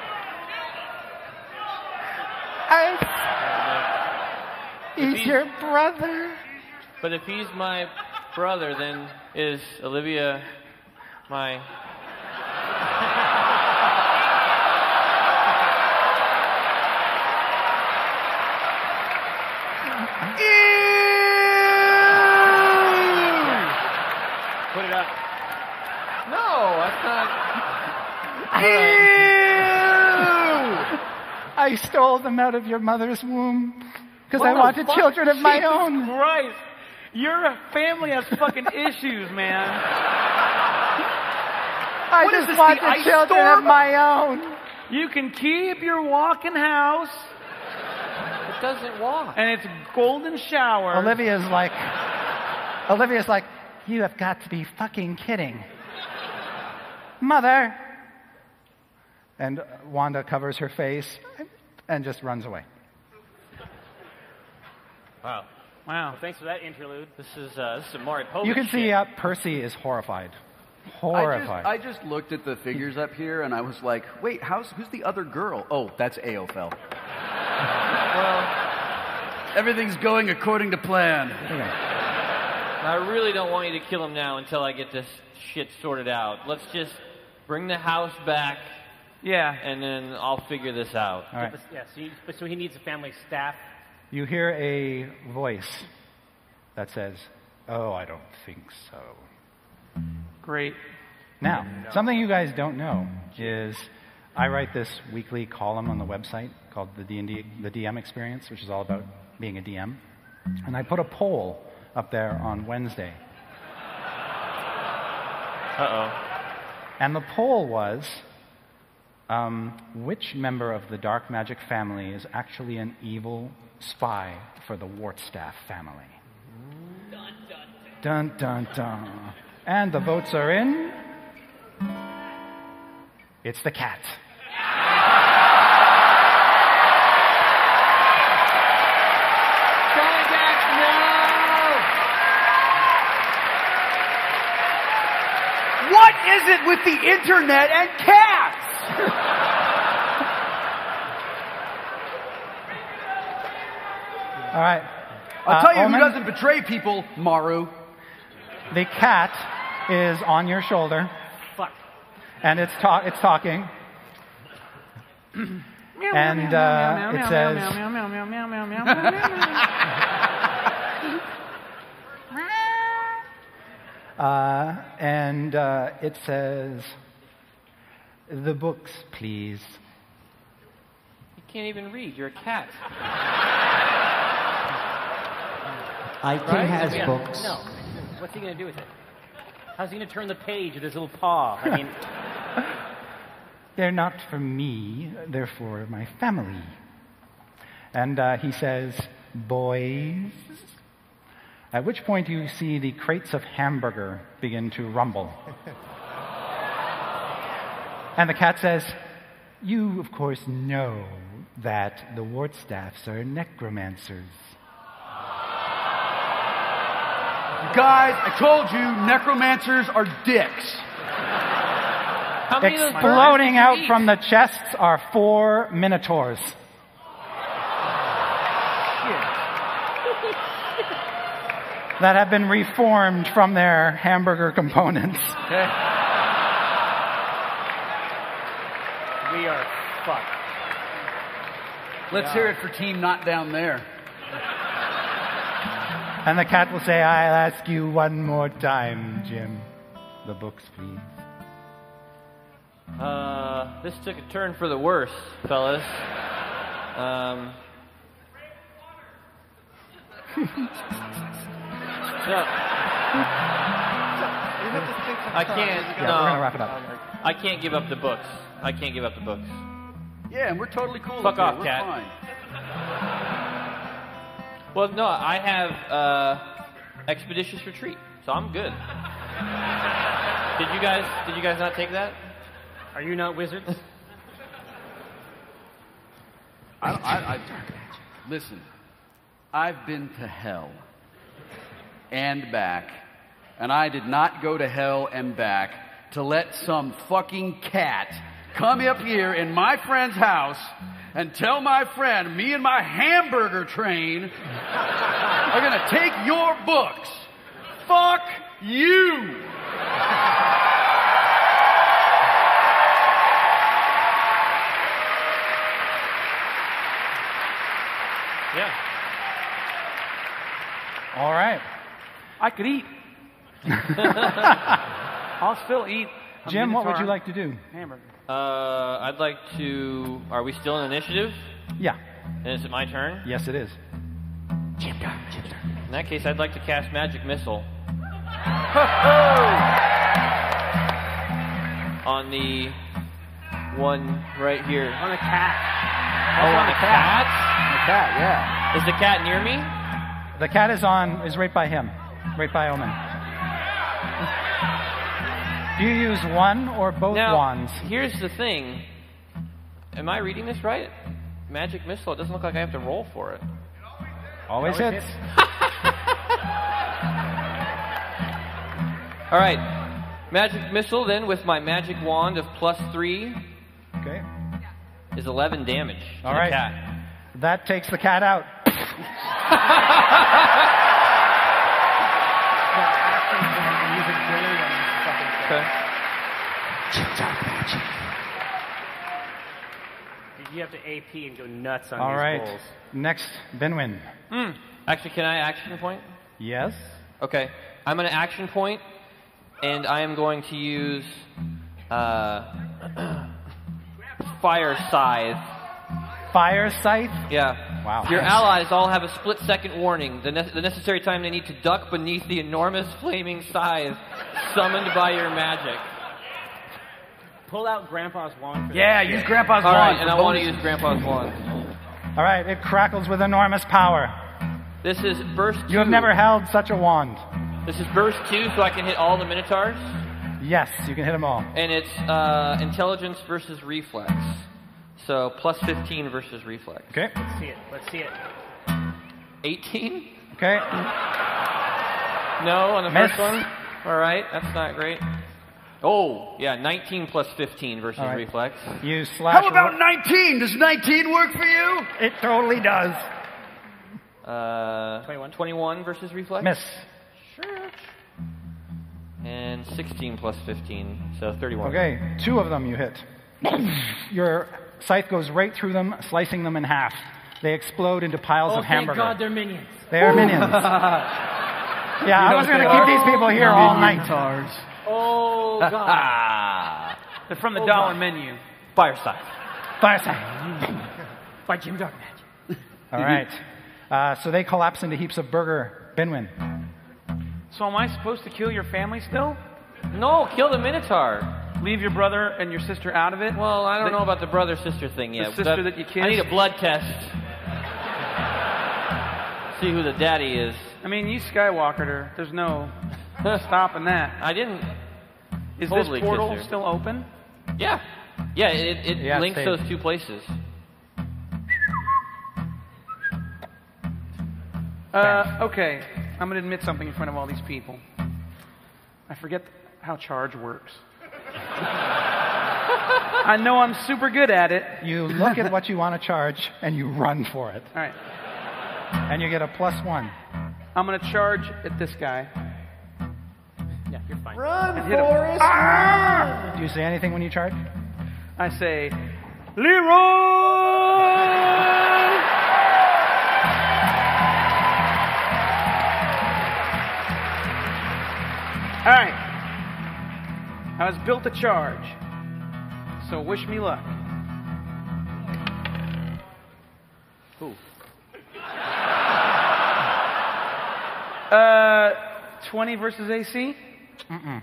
I, If he's he's- your brother. But if he's my brother, then is Olivia my? Put it up. No, that's not. I stole them out of your mother's womb because I What the wanted fuck? children of my Jesus own. Christ. Your family has fucking issues, man. I What is just this, wanted the ice children storm? of my own. You can keep your walking house. It doesn't walk. And it's a golden shower. Olivia's like, Olivia's like, you have got to be fucking kidding. Mother. And Wanda covers her face and just runs away. Wow. Wow. Well, thanks for that interlude. This is uh, this is some Maury Povich You can see shit. uh, Percy is horrified. I just, Horrified. I just looked at the figures up here and I was like, wait, how's, who's the other girl? Oh, that's Aophel. Well, everything's going according to plan. I really don't want you to kill him now until I get this shit sorted out. Let's just bring the house back. Yeah. And then I'll figure this out. All right. Yeah, so, you, so he needs a family staff. You hear a voice that says, oh, I don't think so. Great. Now, something you guys don't know is I write this weekly column on the website called the D and D, the D M Experience, which is all about being a D M. And I put a poll up there on Wednesday. Uh-oh. And the poll was, um, which member of the Dark Magic family is actually an evil spy for the Wartstaff family? Dun, dun, dun. Dun, dun. And the votes are in. It's the cat. What is it with the internet and cats? All right. I'll Uh, tell you Omen, who doesn't betray people, Maru. The cat is on your shoulder. Fuck. And it's, ta- it's talking. And uh, it says, uh, and uh, it says, the books, please. You can't even read. You're a cat. I can Right? has Yeah. books. No. What's he going to do with it? How's he going to turn the page with his little paw? I mean, They're not for me, they're for my family. And uh, he says, boys. At which point you see the crates of hamburger begin to rumble. And the cat says, you, of course, know that the Wartstaffs are necromancers. Guys, I told you, necromancers are dicks. How many of those Exploding birds did you out eat? from the chests are four minotaurs. That have been reformed from their hamburger components. Okay. we are fucked. Let's hear it for Team Not Down There. And the cat will say, I'll ask you one more time, Jim. The books, please. Uh, this took a turn for the worse, fellas. Um, no. I can't. Yeah, no, we're gonna wrap it up. I can't give up the books. I can't give up the books. Yeah, and we're totally cool. Fuck up off, here. We're cat. fine. Well, no, I have uh, expeditious retreat, so I'm good. Did you guys? Did you guys not take that? Are you not wizards? I, I, I, listen, I've been to hell and back, and I did not go to hell and back to let some fucking cat come up here in my friend's house and tell my friend me and my hamburger train are gonna take your books. Fuck you! Yeah. All right. I could eat. I'll still eat. a Jim, what would Minotaur you like to do? Hamburger. Uh, I'd like to. Are we still in initiative? Yeah. And is it my turn? Yes, it is. Jim turn, Jim turn. In that case, I'd like to cast Magic Missile on the one right here. On a cat. Oh, on a cat? The cat, yeah. Is the cat near me? The cat is on, is right by him, right by Omen. Do you use one or both now, wands? Here's the thing. Am I reading this right? Magic missile, it doesn't look like I have to roll for it. Always hits. All right. Magic missile then with my magic wand of plus three. Okay. Is eleven damage. All to right. The cat. That takes the cat out. Okay. You have to A P and go nuts on All these right. rolls. Next, Benwin. Mm. Actually, can I action point? Yes. Okay. I'm going to action point, and I am going to use uh, Fire Scythe. Fire Scythe? Yeah. Wow. Your allies all have a split-second warning. The, ne- the necessary time they need to duck beneath the enormous flaming scythe summoned by your magic. Pull out Grandpa's wand for Yeah, that. use Grandpa's All wand. right, and for I want to bonuses. use Grandpa's wand. All right, it crackles with enormous power. This is burst two. You have never held such a wand. This is burst two, so I can hit all the Minotaurs. Yes, you can hit them all. And it's uh, intelligence versus reflex. So plus fifteen versus reflex. Okay. Let's see it. Let's see it. eighteen? Okay. No, on the Miss. first one. All right, that's not great. Oh, yeah, nineteen plus fifteen versus All right. reflex. You slash. How about nineteen? Does nineteen work for you? It totally does. Uh, twenty-one. twenty-one versus reflex. Miss. Sure. And sixteen plus fifteen, so thirty-one. Okay, two of them you hit. Your scythe goes right through them, slicing them in half. They explode into piles Oh, of thank hamburger. God they're minions. They are minions. Yeah, I was going to keep these people here all night. Oh, God. They're from the Oh, dollar God. menu. Fire scythe. Fire scythe. By Jim Darkmatch. All right. Uh, so they collapse into heaps of burger. Benwin. So am I supposed to kill your family still? No, kill the Minotaur. Leave your brother and your sister out of it? Well, I don't The- know about the brother-sister thing yet. sister that you kissed? I need a blood test. See who the daddy is. I mean, you Skywalkered her. There's no stopping that. I didn't. Is totally this portal kiss her. still open? Yeah. Yeah, it, it Yeah, links same. those two places. Uh, okay. I'm going to admit something in front of all these people. I forget how charge works. I know I'm super good at it. You look at what you want to charge and you run for it. All right. And you get a plus one. I'm going to charge at this guy. Yeah, you're fine. and hit him. Ah! Do you say anything when you charge? I say, Leroy! All right. I was built to charge. So wish me luck. Ooh. Uh, twenty versus A C? Mm-mm.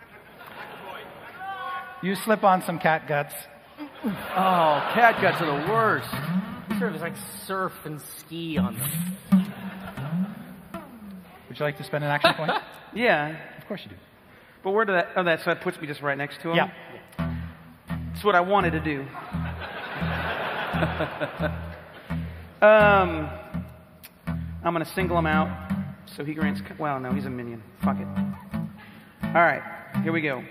You slip on some cat guts. Oh, cat guts are the worst. You sort of like surf and ski on them. Would you like to spend an action point? Yeah. Of course you do. But where did that? Oh, that so that puts me just right next to him. Yeah. It's what I wanted to do. um, I'm gonna single him out, so he grants. Well, no, he's a minion. Fuck it. All right, here we go.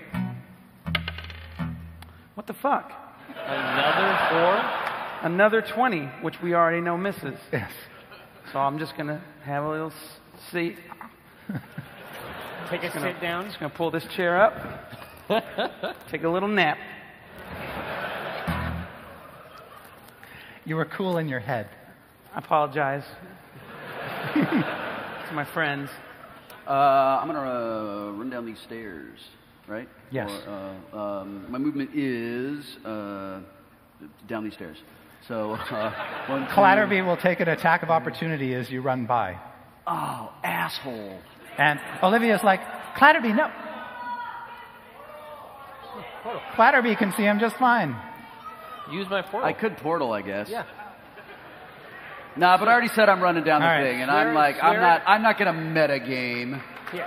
What the fuck? Another four? Another twenty, which we already know misses. Yes. So I'm just gonna have a little s- seat. Take a Gonna- sit down. Just gonna pull this chair up. Take a little nap. You were cool in your head. I apologize to my friends. Uh, I'm going to uh, run down these stairs, right? Yes. Or, uh, um, my movement is uh, down these stairs. So, uh, one, two- Clatterby will take an attack of opportunity as you run by. Oh, asshole. And Olivia's like, Clatterby, no. Clatterby can see him just fine. Use my portal. I could portal, I guess. Yeah. Nah, but I already said I'm running down the All right. thing, and Swear I'm it, like, swear I'm it. not, I'm not gonna meta game. Yeah.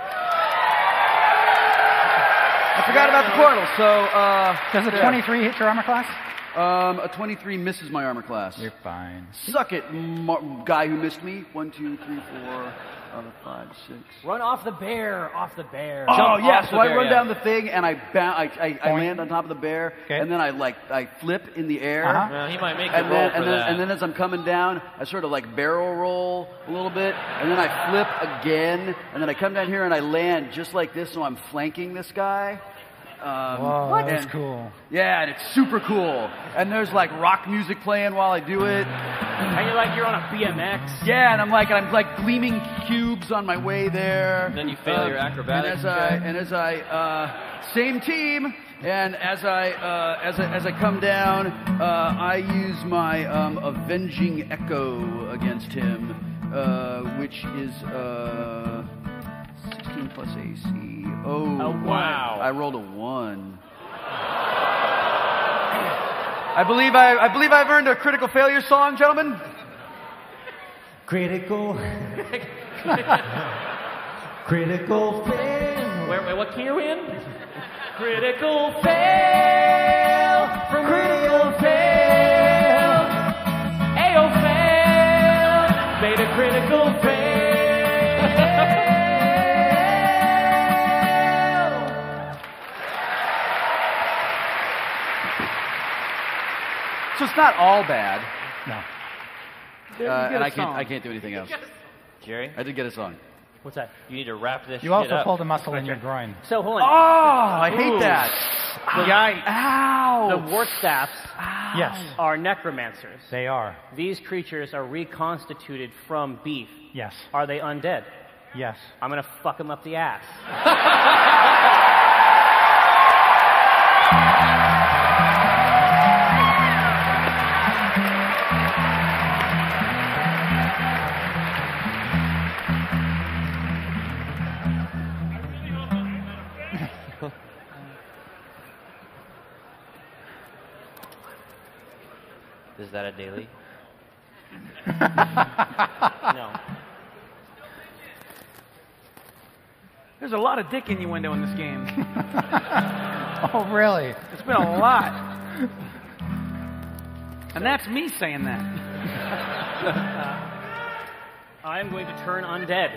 I forgot about the portal, so uh, Does a there. twenty-three hit your armor class? Um, a twenty-three misses my armor class. You're fine. Suck it, mar- guy who missed me. One, two, three, four, uh, five, six. Run off the bear, off the bear. Oh Jump yeah, off so the I bear, run yeah. down the thing and I, bound, I, I, I Boing. land on top of the bear, Okay. and then I like I flip in the air. Uh-huh. Well, he might make a And roll then, for and, then, that. and then as I'm coming down, I sort of like barrel roll a little bit, and then I flip again, and then I come down here and I land just like this, so I'm flanking this guy. Um, Whoa, that's and- cool. Yeah, and it's super cool. And there's like rock music playing while I do it. And you're like, you're on a B M X. Yeah, and I'm like, I'm like gleaming cubes on my way there. Then you fail your acrobatics And as I, check. and as I, uh, same team. And as I, uh, as I, as I come down, uh, I use my um, avenging echo against him, uh, which is uh, sixteen plus A C. Oh, Oh, wow. I rolled a one. I believe I, I believe I've earned a critical failure song, gentlemen. Critical. Critical fail. Where, wait, what key are we in? Critical fail from critical fail. Ayo fail. Beta critical fail. So it's not all bad. No. Uh, get and a I can't, song. I can't do anything else. Jerry, I did get a song. What's that? you need to wrap this You shit also up. pulled a muscle in your groin. So hold Oh, on. I hate Ooh. that. Yikes. Ow. The wart staffs Yes, are necromancers. they are. These creatures are reconstituted from beef. Yes, Are they undead? yes. I'm gonna fuck them up the ass. Is that a daily? No. There's a lot of dick innuendo in this game. Oh, really? It's been a lot. And that's me saying that. I'm going to turn undead.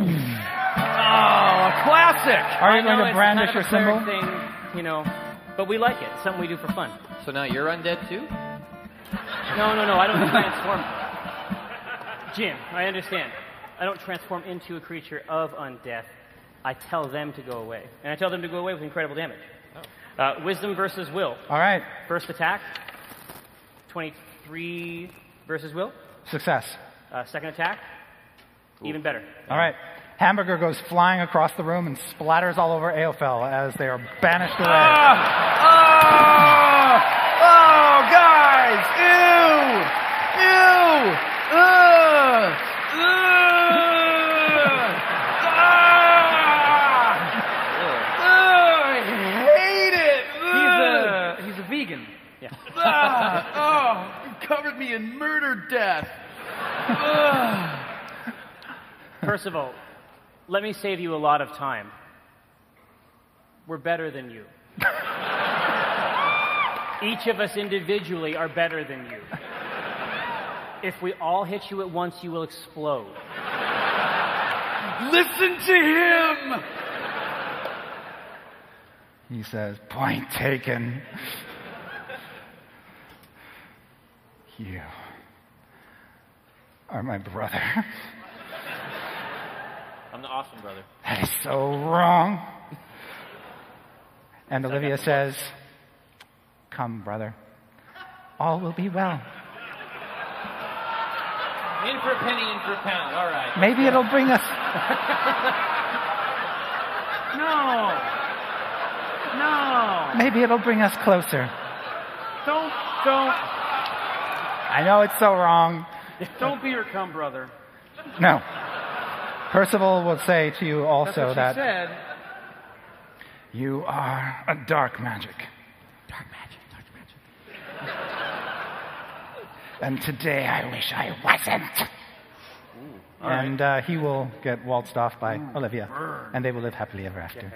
Oh, a classic. Are you I going know to it's brandish kind your of a cleric symbol? thing, you know, but we like it. It's something we do for fun. So now you're undead too? No, no, no. I don't transform. Jim, I understand. I don't transform into a creature of undeath. I tell them to go away, and I tell them to go away with incredible damage. Oh. Uh, wisdom versus will. All right, First attack. twenty-three versus will. success. Uh, second attack. Even better. All right. Hamburger goes flying across the room and splatters all over Aophel as they are banished away. Oh, oh, guys. Ew. Ew. Ugh. Ugh. Ah. Ugh, I hate it. Ugh. He's a, he's a vegan. Yeah. Ah, oh, you covered me in murder death. Ugh. Percival, let me save you a lot of time. We're better than you. Each of us individually are better than you. If we all hit you at once, you will explode. Listen to him. He says, point taken. You are my brother. I'm the awesome brother. That is so wrong. And Olivia says, come, brother. All will be well. In for a penny, in for a pound. All right. Maybe it'll bring us. No. No. Maybe it'll bring us closer. Don't, don't, I know it's so wrong. don't be her cum brother. No. Percival will say to you That's also what she that said. you are a dark magic. Dark magic, dark magic. And today I wish I wasn't. All and right. uh, he will get waltzed off by Olivia, and they will live happily ever after.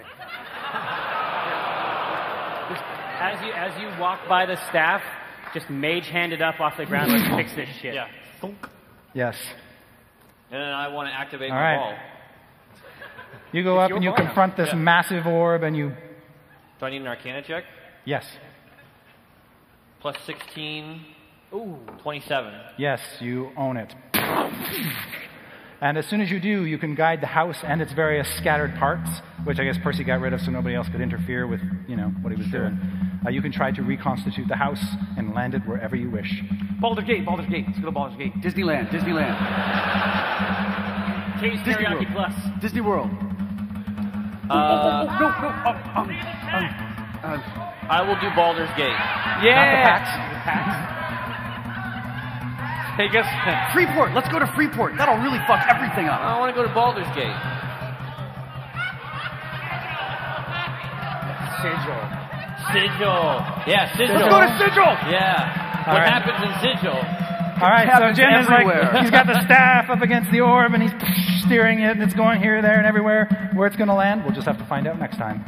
As you as you walk by the staff, just mage hand it up off the ground. Let's fix this shit. Yeah. Yes. And then I want to activate All my right. ball. You go It's up your and you ball. confront this Yeah. massive orb, and you... Do I need an Arcana check? Yes. Plus sixteen. Ooh. twenty-seven. Yes, you own it. And as soon as you do, you can guide the house and its various scattered parts, which I guess Percy got rid of so nobody else could interfere with, you know, what he was doing. Uh, you can try to reconstitute the house and land it wherever you wish. Baldur's Gate, Baldur's Gate. Let's go to Baldur's Gate. Disneyland, Disneyland. Cage Disney Teriyaki World. Plus. Disney World. Uh, no, no, um, um, um, um, I will do Baldur's Gate. Yeah. Take us. Freeport. Let's go to Freeport. That'll really fuck everything up. I want to go to Baldur's Gate. Sigil. Sigil. Yeah, Sigil. Let's go to Sigil. Yeah. All what right. happens in Sigil? All right, so happens Jim is everywhere. like, he's got the staff up against the orb, and he's steering it, and it's going here, there, and everywhere. Where it's going to land, we'll just have to find out next time.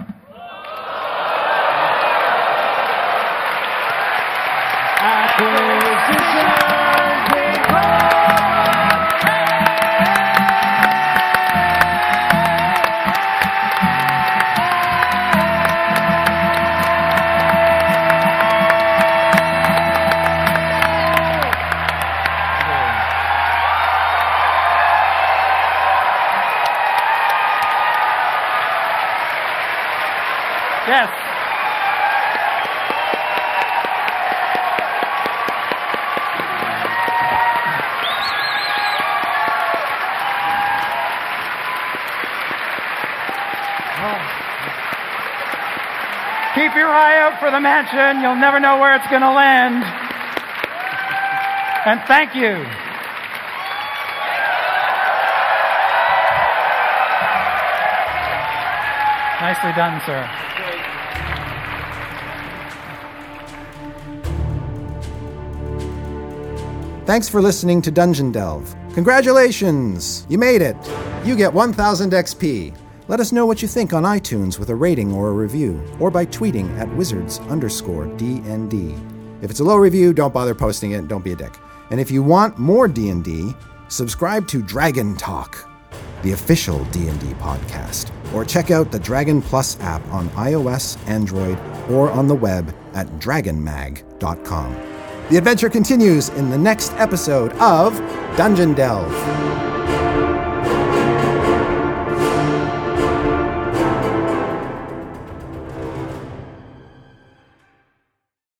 Yes. Keep your eye out for the mansion. You'll never know where it's going to land. And thank you. Nicely done, sir. Thanks for listening to Dungeon Delve. Congratulations! You made it! You get one thousand X P. Let us know what you think on iTunes with a rating or a review, or by tweeting at wizards underscore DND. If it's a low review, don't bother posting it, don't be a dick. And if you want more D and D, subscribe to Dragon Talk, the official D and D podcast, or check out the Dragon Plus app on iOS, Android, or on the web at dragon mag dot com. The adventure continues in the next episode of Dungeon Delve.